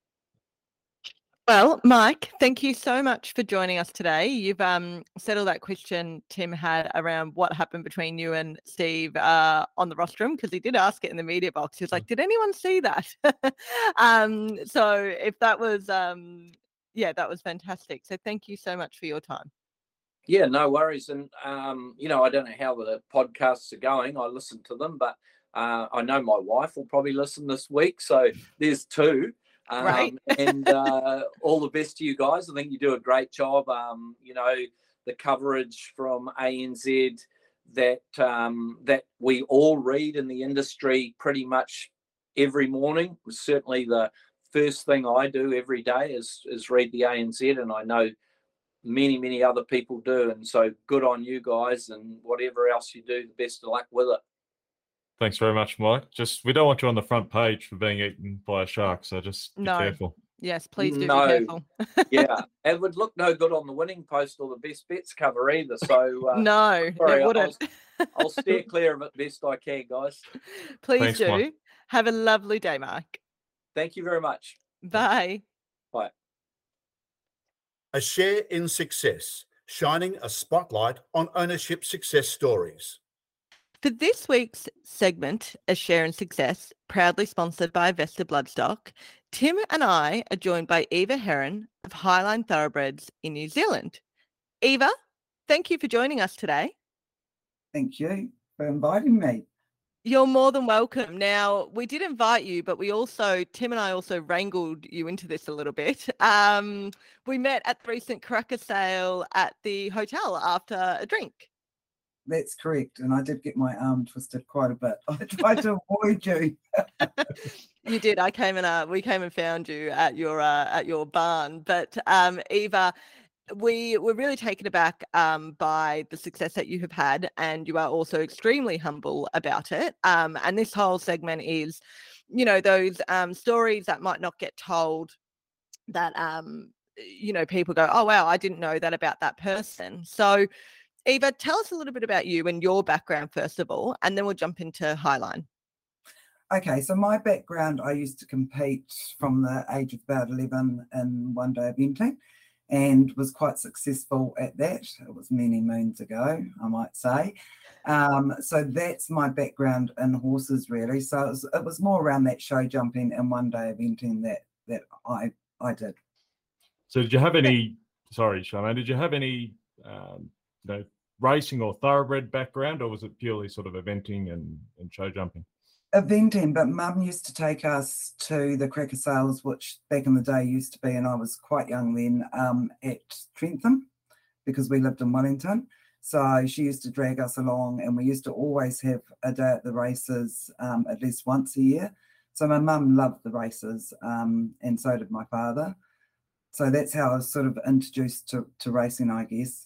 Well, Mike, thank you so much for joining us today. You've um, settled that question Tim had around what happened between you and Steve uh, on the rostrum, because he did ask it in the media box. He was like, did anyone see that? um, so if that was, um, yeah, that was fantastic. So thank you so much for your time. Yeah, no worries. And, um, you know, I don't know how the podcasts are going. I listen to them, but uh, I know my wife will probably listen this week. So there's two. Um, right. and uh, all the best to you guys. I think you do a great job. Um, you know, the coverage from A N Z that um, that we all read in the industry pretty much every morning was certainly the first thing I do every day is, is read the A N Z, and I know many, many other people do. And so good on you guys, and whatever else you do, the best of luck with it. Thanks very much, Mike. Just, we don't want you on the front page for being eaten by a shark, so just be no. careful. Yes, please do no. be careful. Yeah, it would look no good on the winning post or the best bets cover either. So uh, no, sorry, it wouldn't. I'll, I'll steer clear of it best I can, guys. Please Thanks, do. Mike. Have a lovely day, Mike. Thank you very much. Bye. Bye. A share in success, shining a spotlight on ownership success stories. For this week's segment, A Share in Success, proudly sponsored by Vesta Bloodstock, Tim and I are joined by Eva Heron of Highline Thoroughbreds in New Zealand. Eva, thank you for joining us today. Thank you for inviting me. You're more than welcome. Now, we did invite you, but we also, Tim and I also wrangled you into this a little bit. Um, we met at the recent Karaka sale at the hotel after a drink. That's correct. And I did get my arm twisted quite a bit. I tried to avoid you. You did. I came and uh, we came and found you at your uh, at your barn. But um, Eva, we were really taken aback um, by the success that you have had, and you are also extremely humble about it. Um, and this whole segment is, you know, those um, stories that might not get told, that um, you know, people go, oh wow, I didn't know that about that person. So, Eva, tell us a little bit about you and your background first of all, and then we'll jump into Highline. Okay, so my background, I used to compete from the age of about eleven in one day eventing, and was quite successful at that. It was many moons ago, I might say. Um, so that's my background in horses, really. So it was, it was more around that show jumping and one day eventing that that I I did. So did you have any? Sorry, Charmaine. Did you have any? Um, you know, racing or thoroughbred background, or was it purely sort of eventing and, and show jumping? Eventing, but Mum used to take us to the cracker sales, which back in the day used to be, and I was quite young then, um, at Trentham, because we lived in Wellington. So she used to drag us along, and we used to always have a day at the races, um, at least once a year. So my mum loved the races, um, and so did my father. So that's how I was sort of introduced to, to racing, I guess.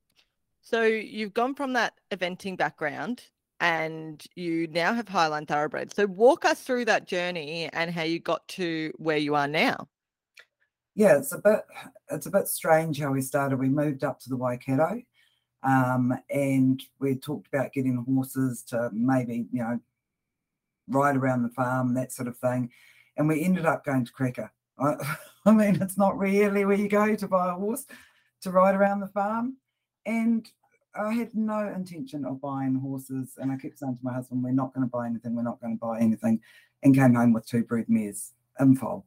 So you've gone from that eventing background and you now have Highline Thoroughbreds. So walk us through that journey and how you got to where you are now. Yeah, it's a bit it's a bit strange how we started. We moved up to the Waikato, um, and we talked about getting horses to maybe, you know, ride around the farm, that sort of thing. And we ended up going to Cracker. I, I mean, it's not really where you go to buy a horse to ride around the farm. And I had no intention of buying horses, and I kept saying to my husband, we're not going to buy anything, we're not going to buy anything, and came home with two brood mares in foal.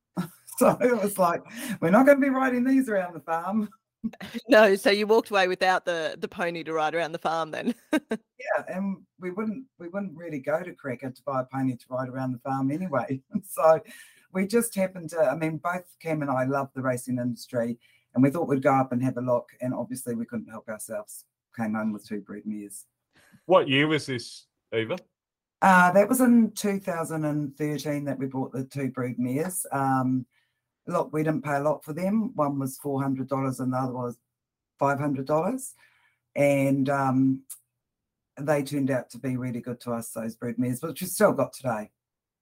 So it was like, we're not going to be riding these around the farm. No, so you walked away without the the pony to ride around the farm then. Yeah, and we wouldn't we wouldn't really go to Cracker to buy a pony to ride around the farm anyway. So we just happened to, I mean, both Cam and I love the racing industry, and we thought we'd go up and have a look, and obviously we couldn't help ourselves. Came home with two brood mares. What year was this, Eva? Uh, that was in two thousand thirteen that we bought the two brood mares. Um, look, we didn't pay a lot for them. One was four hundred dollars and the other was five hundred dollars. And um, they turned out to be really good to us, those brood mares, which we've still got today.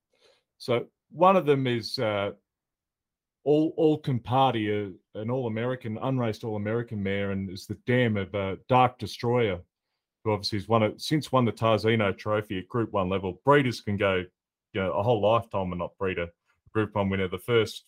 So one of them is uh, all all Comparty, uh, an all-American, unraced all-American mare, and is the dam of uh, Dark Destroyer, who obviously has won it, since won the Tarzino Trophy at Group One level. Breeders can go, you know, a whole lifetime and not breed a Group One winner. The first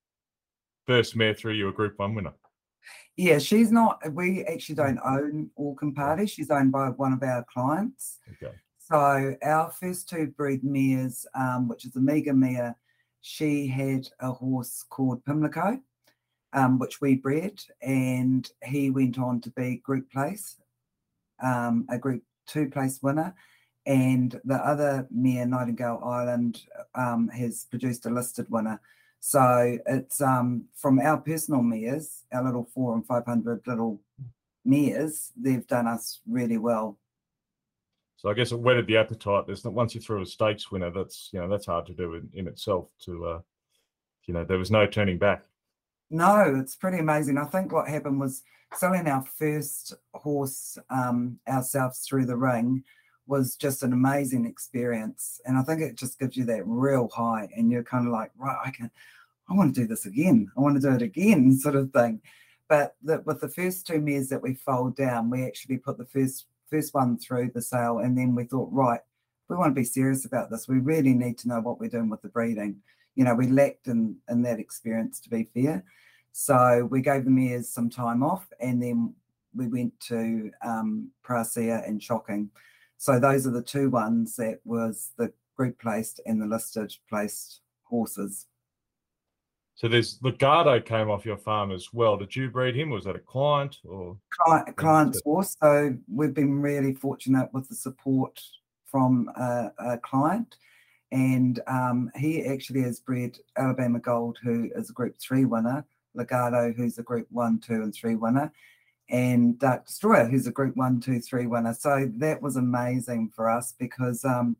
first mare through you a Group One winner. Yeah, she's not. We actually don't own all Comparty. She's owned by one of our clients. Okay. So our first two brood mares, um, which is a Mega mare, she had a horse called Pimlico, um, which we bred, and he went on to be Group Place, um, a Group Two place winner. And the other mare, Nightingale Island, um, has produced a listed winner. So it's um, from our personal mares, our little four and five hundred little mares, they've done us really well. So I guess it whetted the appetite. There's not, once you throw a stakes winner, that's, you know, that's hard to do in, in itself. To uh, you know, there was no turning back. No, it's pretty amazing. I think what happened was selling our first horse um, ourselves through the ring was just an amazing experience, and I think it just gives you that real high, and you're kind of like, right, I can, I want to do this again. I want to do it again, sort of thing. But the, with the first two mares that we foaled down, we actually put the first. first one through the sale, and then we thought, right, we want to be serious about this. We really need to know what we're doing with the breeding. You know, we lacked in, in that experience, to be fair. So we gave the mares some time off, and then we went to um, Prasia and Shocking. So those are the two ones that was the group placed and the listed placed horses. So there's Legato came off your farm as well. Did you breed him? Was that a client or Client, client's horse? So we've been really fortunate with the support from a, a client, and um, he actually has bred Alabama Gold, who is a Group Three winner, Legato, who's a Group One, Two, and Three winner, and Dark Destroyer, who's a Group One, Two, Three winner. So that was amazing for us because um,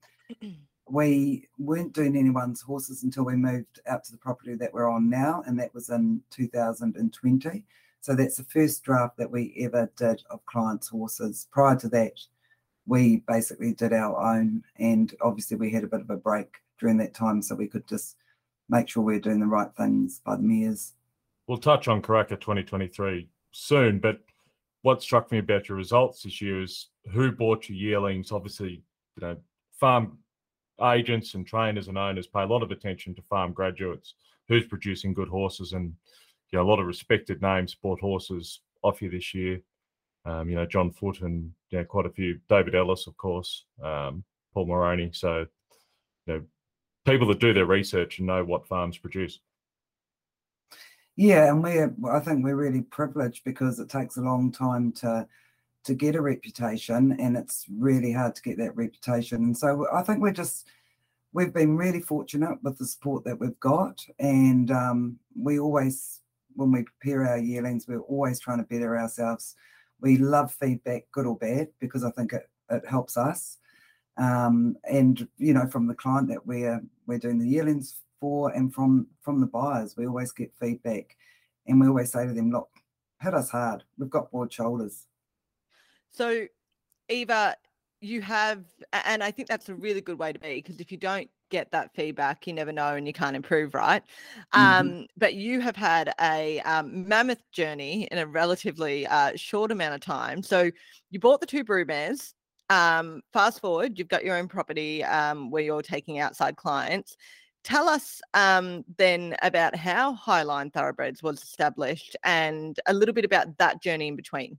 we weren't doing anyone's horses until we moved out to the property that we're on now, and that was in two thousand twenty. So that's the first draft that we ever did of clients' horses. Prior to that, we basically did our own, and obviously we had a bit of a break during that time, so we could just make sure we're doing the right things by the mares. We'll touch on Karaka twenty twenty-three soon, but what struck me about your results this year is who bought your yearlings. Obviously, you know, farm agents and trainers and owners pay a lot of attention to farm graduates, who's producing good horses, and you know, a lot of respected names bought horses off you this year. Um, you know, John Foote and you know, quite a few, David Ellis, of course, um, Paul Moroney. So, you know, people that do their research and know what farms produce. Yeah, and we're, I think we're really privileged because it takes a long time to to get a reputation, and it's really hard to get that reputation. And so I think we're just, we've been really fortunate with the support that we've got. And um, we always, when we prepare our yearlings, we're always trying to better ourselves. We love feedback, good or bad, because I think it, it helps us. Um, and, you know, from the client that we're, we're doing the yearlings for, and from, from the buyers, we always get feedback. And we always say to them, look, hit us hard. We've got broad shoulders. So, Eva, you have, and I think that's a really good way to be, because if you don't get that feedback, you never know and you can't improve, right? Mm-hmm. Um, but you have had a um, mammoth journey in a relatively uh, short amount of time. So you bought the two broodmares. Um, fast forward, you've got your own property um, where you're taking outside clients. Tell us um, then about how Highline Thoroughbreds was established and a little bit about that journey in between.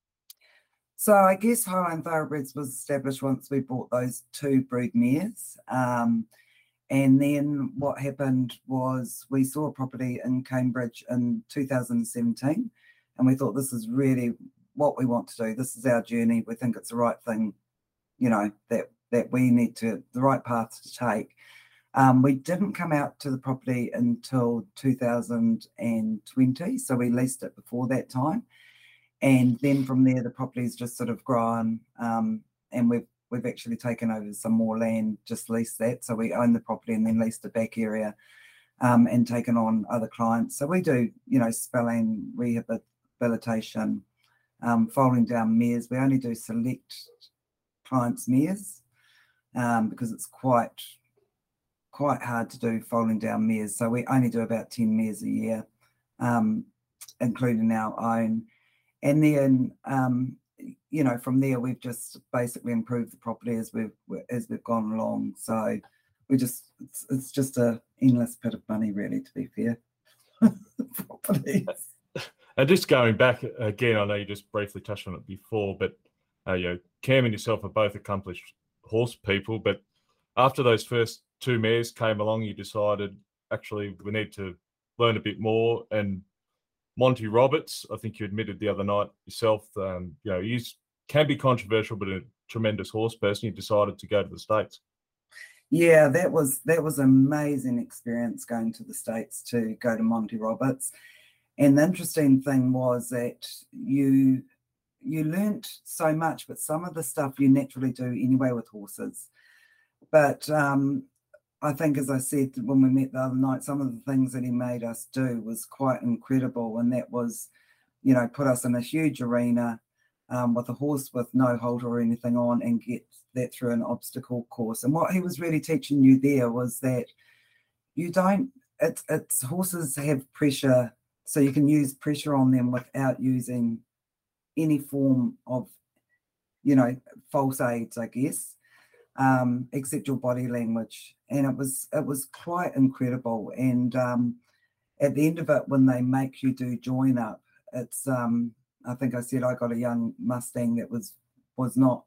So I guess Highline Thoroughbreds was established once we bought those two brood mares. Um, and then what happened was we saw a property in Cambridge in two thousand seventeen, and we thought this is really what we want to do. This is our journey. We think it's the right thing, you know, that, that we need to, the right path to take. Um, we didn't come out to the property until two thousand twenty, so we leased it before that time. And then from there, the property's just sort of grown, um, and we've we've actually taken over some more land, just leased that. So we own the property and then leased the back area, um, and taken on other clients. So we do, you know, spelling, rehabilitation, um, folding down mares. We only do select clients' mares um, because it's quite quite hard to do folding down mares. So we only do about ten mares a year, um, including our own. And then, um, you know, from there, we've just basically improved the property as we've as we've gone along. So we just, it's, it's just a endless pit of money, really, to be fair. Properties. And just going back again, I know you just briefly touched on it before, but uh, you know, Cam and yourself are both accomplished horse people. But after those first two mares came along, you decided actually we need to learn a bit more. And Monty Roberts, I think you admitted the other night yourself, um, you know, he can be controversial, but a tremendous horse person. You decided to go to the States. Yeah, that was that was an amazing experience going to the States to go to Monty Roberts. And the interesting thing was that you you learnt so much, but some of the stuff you naturally do anyway with horses. But um, I think, as I said when we met the other night, some of the things that he made us do was quite incredible. And that was, you know, put us in a huge arena um, with a horse with no halter or anything on and get that through an obstacle course. And what he was really teaching you there was that you don't, it's, it's horses have pressure, so you can use pressure on them without using any form of, you know, false aids, I guess. Um, except your body language. And it was it was quite incredible. And um, at the end of it, when they make you do join up, it's um, I think I said I got a young Mustang that was was not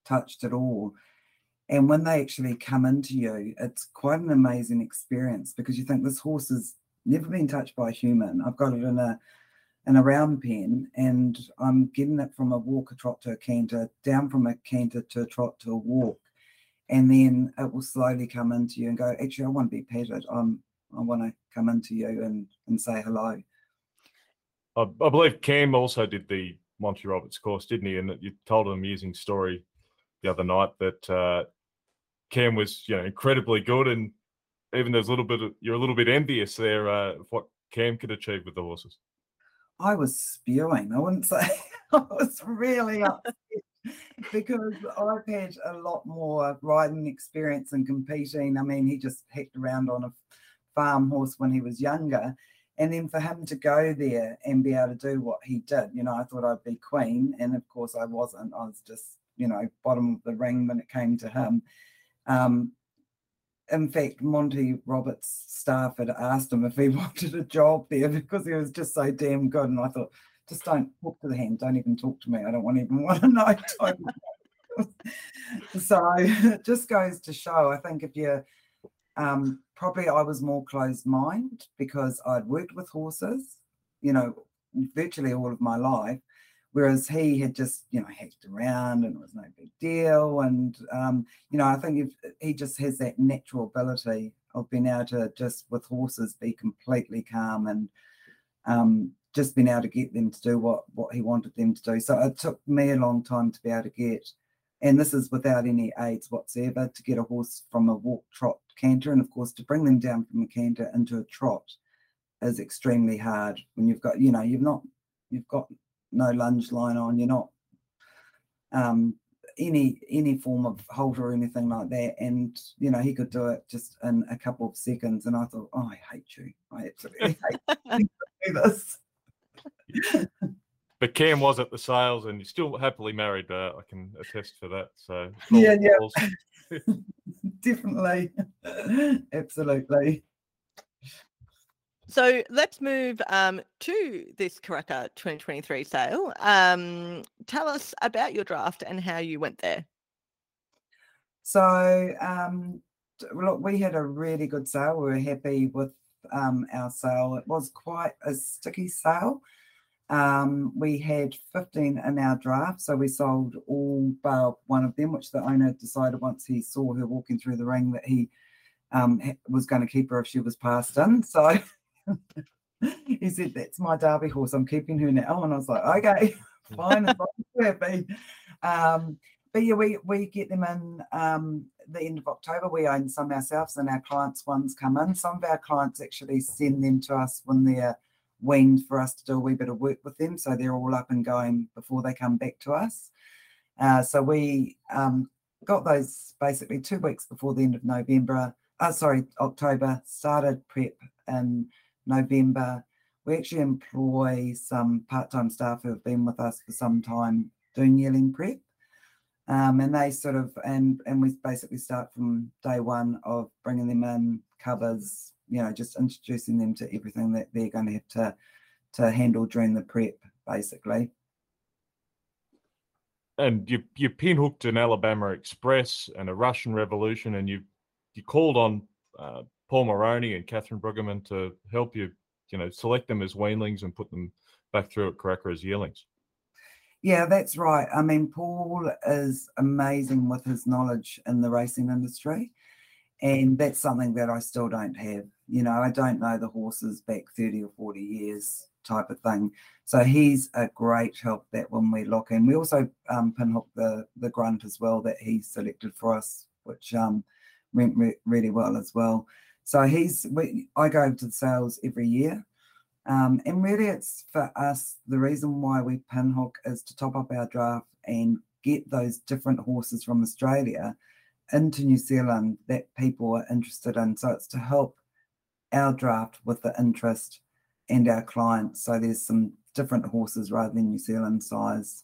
touched at all. And when they actually come into you, it's quite an amazing experience because you think this horse has never been touched by a human. I've got it in a in a round pen, and I'm getting it from a walk, a trot to a canter, down from a canter to a trot to a walk. And then it will slowly come into you and go, actually, I want to be petted. I'm, I want to come into you and, and say hello. I, I believe Cam also did the Monty Roberts course, didn't he? And you told an amusing story the other night that uh, Cam was, you know, incredibly good, and even there's a little bit of, you're a little bit envious there uh, of what Cam could achieve with the horses. I was spewing. I wouldn't say I was really upset because I've had a lot more riding experience and competing. I mean, he just hecked around on a farm horse when he was younger. And then for him to go there and be able to do what he did, you know, I thought I'd be queen. And of course I wasn't. I was just, you know, bottom of the ring when it came to him. Um, in fact, Monty Roberts' staff had asked him if he wanted a job there because he was just so damn good. And I thought, just don't talk to the hand. Don't even talk to me. I don't want even want to know. So it just goes to show, I think if you, um, probably I was more closed-minded because I'd worked with horses, you know, virtually all of my life. Whereas he had just, you know, hacked around and it was no big deal. And, um, you know, I think if, he just has that natural ability of being able to just with horses be completely calm and um, just being able to get them to do what, what he wanted them to do. So it took me a long time to be able to get, and this is without any aids whatsoever, to get a horse from a walk, trot, canter. And of course, to bring them down from a canter into a trot is extremely hard when you've got, you know, you've not, you've got, no lunge line on, you're not um any any form of halter or anything like that, and you know he could do it just in a couple of seconds. And I thought, oh, I hate you, I absolutely hate you do this. But Cam was at the sales, and you're still happily married. uh, I can attest for that. So yeah yeah definitely. Absolutely. So let's move um, to this Karaka twenty twenty-three sale. Um, tell us about your draft and how you went there. So, um, look, we had a really good sale. We were happy with um, our sale. It was quite a sticky sale. Um, we had fifteen in our draft, so we sold all bar one of them, which the owner decided once he saw her walking through the ring that he um, was going to keep her if she was passed in. So he said, that's my Derby horse, I'm keeping her now. And I was like, okay, fine, as long as you're happy. Um, but yeah, we, we get them in um, the end of October. We own some ourselves and our clients' ones come in. Some of our clients actually send them to us when they're weaned for us to do a wee bit of work with them. So they're all up and going before they come back to us. Uh, so we um, got those basically two weeks before the end of November. Uh, sorry, October, started prep in November. We actually employ some part-time staff who have been with us for some time doing yearling prep. Um, and they sort of, and, and we basically start from day one of bringing them in, covers, you know, just introducing them to everything that they're going to have to, to handle during the prep, basically. And you you pinhooked an Alabama Express and a Russian Revolution, and you you called on uh, Paul Moroney and Catherine Brueggemann to help you, you know, select them as weanlings and put them back through at Karaka as yearlings. Yeah, that's right. I mean, Paul is amazing with his knowledge in the racing industry, and that's something that I still don't have. You know, I don't know the horses back thirty or forty years type of thing. So he's a great help that when we look in. We also um, pinhook the, the grunt as well that he selected for us, which um, went re- really well as well. So he's, we, I go to the sales every year. Um, and really it's for us, the reason why we pinhook is to top up our draft and get those different horses from Australia into New Zealand that people are interested in. So it's to help our draft with the interest and our clients. So there's some different horses rather than New Zealand size.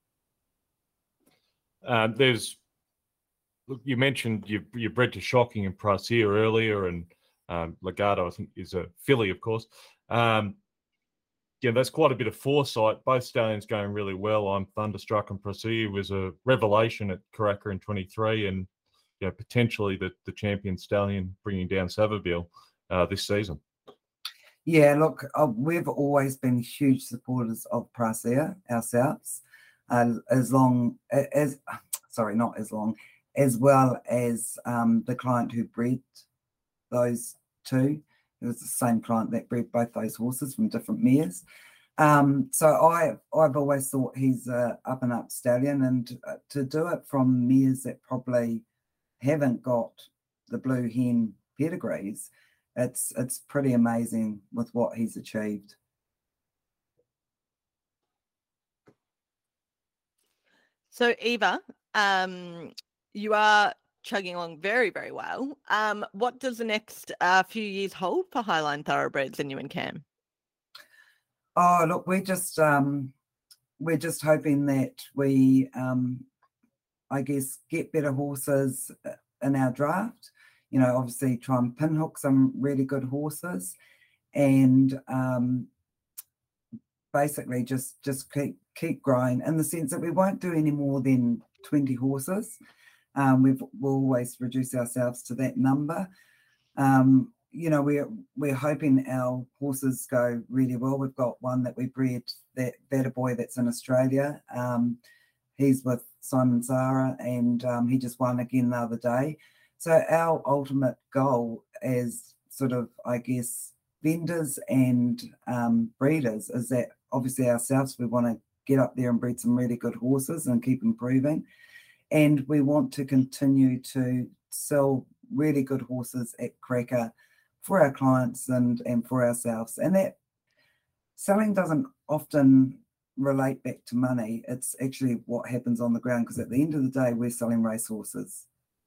Uh, there's, look, you mentioned you you bred to Shocking and Pricea earlier, and um, Legato, I think, is a filly, of course. Um, yeah, that's quite a bit of foresight. Both stallions going really well. I'm Thunderstruck and Prosea was a revelation at Karaka in twenty-three, and you know, potentially the, the champion stallion bringing down Savabeel uh, this season. Yeah, look, uh, we've always been huge supporters of Prosea ourselves, uh, as long as, sorry, not as long, as well as um, the client who bred those two. It was the same client that bred both those horses from different mares. Um, so I, I've always thought he's a up and up stallion, and uh, to do it from mares that probably haven't got the Blue Hen pedigrees, it's it's pretty amazing with what he's achieved. So Eva, um, you are chugging along very, very well. Um, what does the next uh, few years hold for Highline Thoroughbreds and you and Cam? Oh, look, we're just um, we're just hoping that we, um, I guess, get better horses in our draft. You know, obviously try and pinhook some really good horses, and um, basically just just keep keep growing in the sense that we won't do any more than twenty horses. Um, we've we'll always reduce ourselves to that number. Um, you know, we're we're hoping our horses go really well. We've got one that we bred, that Better Boy, that's in Australia. Um, he's with Simon Zara, and um, he just won again the other day. So our ultimate goal as sort of, I guess, vendors and um, breeders is that obviously ourselves, we want to get up there and breed some really good horses and keep improving. And we want to continue to sell really good horses at Karaka for our clients and, and for ourselves. And that selling doesn't often relate back to money. It's actually what happens on the ground, because at the end of the day, we're selling racehorses.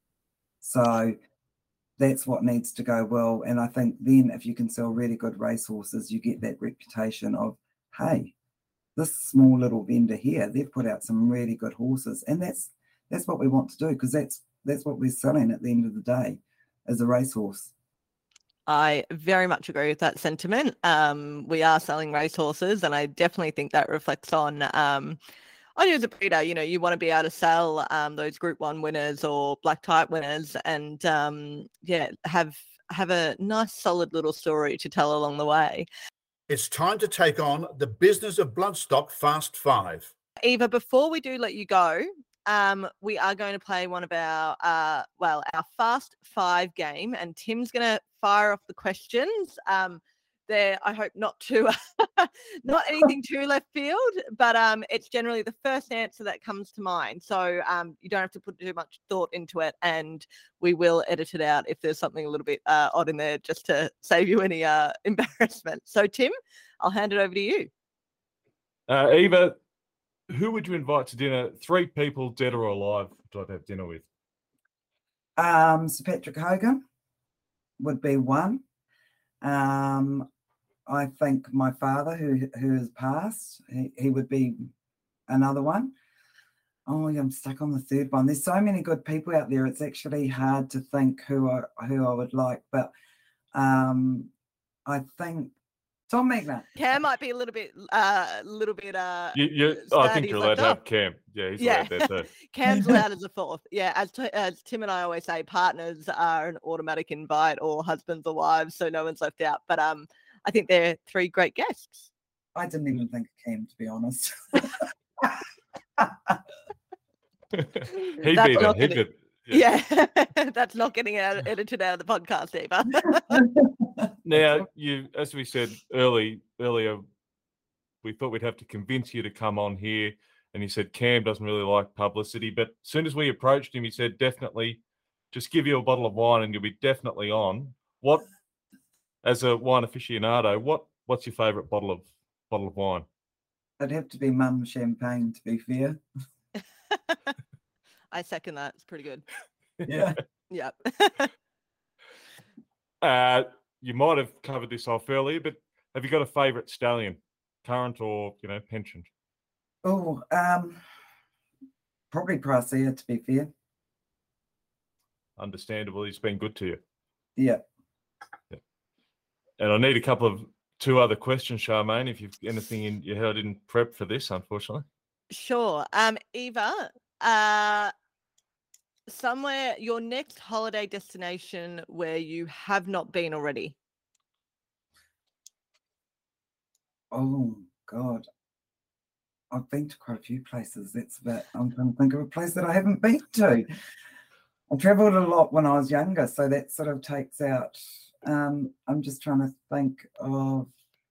So that's what needs to go well. And I think then if you can sell really good racehorses, you get that reputation of, hey, this small little vendor here, they've put out some really good horses. And that's that's what we want to do, because that's that's what we're selling at the end of the day, as a racehorse. I very much agree with that sentiment. Um, we are selling racehorses, and I definitely think that reflects on um, on you as a breeder. You know, you want to be able to sell um, those Group One winners or black type winners, and um, yeah, have have a nice, solid little story to tell along the way. It's time to take on the Business of Bloodstock Fast Five. Eva, before we do let you go, um, we are going to play one of our, uh, well, our Fast Five game, and Tim's going to fire off the questions. Um, there, I hope not too, not anything too left field, but um, it's generally the first answer that comes to mind. So um, you don't have to put too much thought into it, and we will edit it out if there's something a little bit uh, odd in there, just to save you any uh, embarrassment. So Tim, I'll hand it over to you. Uh, Eva, who would you invite to dinner? Three people, dead or alive, to have dinner with. Um, Sir Patrick Hogan would be one. Um, I think my father, who who has passed, he, he would be another one. Oh, I'm stuck on the third one. There's so many good people out there. It's actually hard to think who I who I would like, but um, I think Tom Magner. Cam might be a little bit, a uh, little bit. Uh, you, you, I think you're allowed to have Cam. Yeah, he's yeah. allowed there too. Cam's allowed as a fourth. Yeah, as as Tim and I always say, partners are an automatic invite, or husbands or wives, so no one's left out. But um, I think they're three great guests. I didn't even think of Cam, to be honest. He'd be there. He'd be. Yeah, yeah. That's not getting out, edited out of the podcast, Eva. Now, you, as we said early earlier, we thought we'd have to convince you to come on here, and he said Cam doesn't really like publicity. But as soon as we approached him, he said, definitely, just give you a bottle of wine and you'll be definitely on. What, as a wine aficionado, what what's your favourite bottle of bottle of wine? It'd have to be Mum Champagne, to be fair. I second that. It's pretty good. Yeah. Yeah. uh, you might have covered this off earlier, but have you got a favourite stallion, current or, you know, pensioned? Oh, um, probably Prosea, to be fair. Understandable. He's been good to you. Yeah. Yeah. And I need a couple of two other questions, Charmaine, if you've anything in your head. I didn't prep for this, unfortunately. Sure. Um, Eva, uh, somewhere, your next holiday destination where you have not been already. Oh, God. I've been to quite a few places. That's about, I'm trying to think of a place that I haven't been to. I travelled a lot when I was younger, so that sort of takes out. Um, I'm just trying to think of.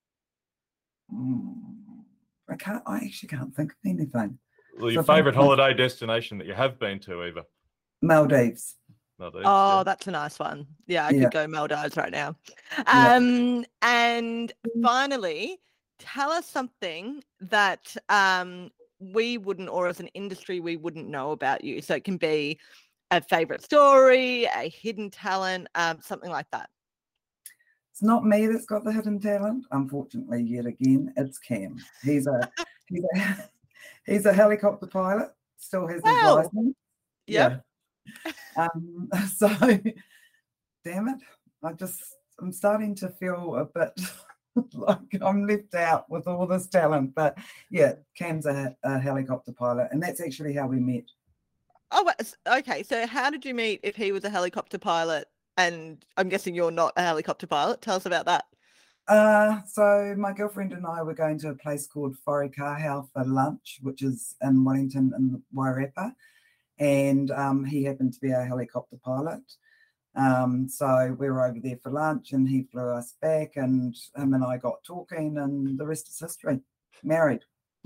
Um, I can't. I actually can't think of anything. Well, your So favourite holiday destination that you have been to, Eva? Maldives. Maldives. Oh, yeah. that's a nice one. Yeah, I Yeah. could go Maldives right now. Yeah. Um, and finally, tell us something that um we wouldn't, or as an industry, we wouldn't know about you. So it can be a favorite story, a hidden talent, um, something like that. It's not me that's got the hidden talent, unfortunately. Yet again, it's Cam. He's a he's a he's a helicopter pilot. Still has his Wow. license. Yep. Yeah. Um. So, damn it, I just I'm starting to feel a bit like I'm left out with all this talent. But yeah, Cam's a, a helicopter pilot, and that's actually how we met. Oh, wait, s- okay. So how did you meet if he was a helicopter pilot? And I'm guessing you're not a helicopter pilot. Tell us about that. Uh, so my girlfriend and I were going to a place called Wharekahau for lunch, which is in Wellington and Wairarapa, and um, he happened to be a helicopter pilot. Um, so we were over there for lunch, and he flew us back, and him and I got talking, and the rest is history. Married.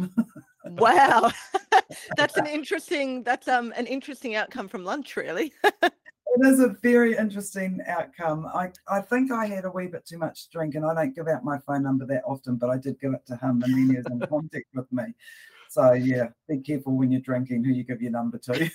Wow. That's an interesting, that's um an interesting outcome from lunch, really. It is a very interesting outcome. I, I think I had a wee bit too much to drink, and I don't give out my phone number that often, but I did give it to him, and then he was in contact with me. So yeah, be careful when you're drinking who you give your number to.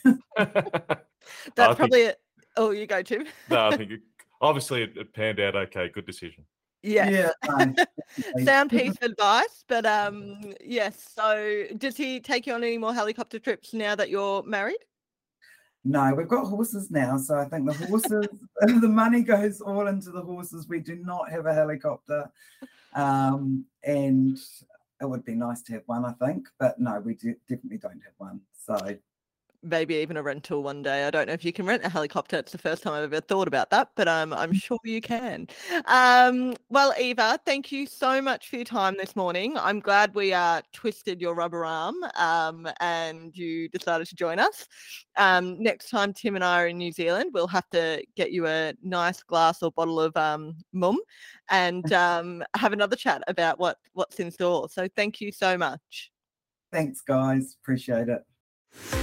That's I probably think, it. Oh, you go, Tim. no, I think it, obviously it, it panned out okay. Good decision. Yes. Yeah, no, definitely. Sound piece of advice, but um, yes. So, does he take you on any more helicopter trips now that you're married? No, we've got horses now, so I think the horses, the money goes all into the horses. We do not have a helicopter, um, and it would be nice to have one, I think, but no, we do, definitely don't have one. So Maybe even a rental one day. I don't know if you can rent a helicopter. It's the first time I've ever thought about that, but um, I'm sure you can. Um, well, Eva, thank you so much for your time this morning. I'm glad we uh, twisted your rubber arm um, and you decided to join us. Um, next time Tim and I are in New Zealand, we'll have to get you a nice glass or bottle of um, mum and um, have another chat about what, what's in store. So thank you so much. thanks, guys. Appreciate it.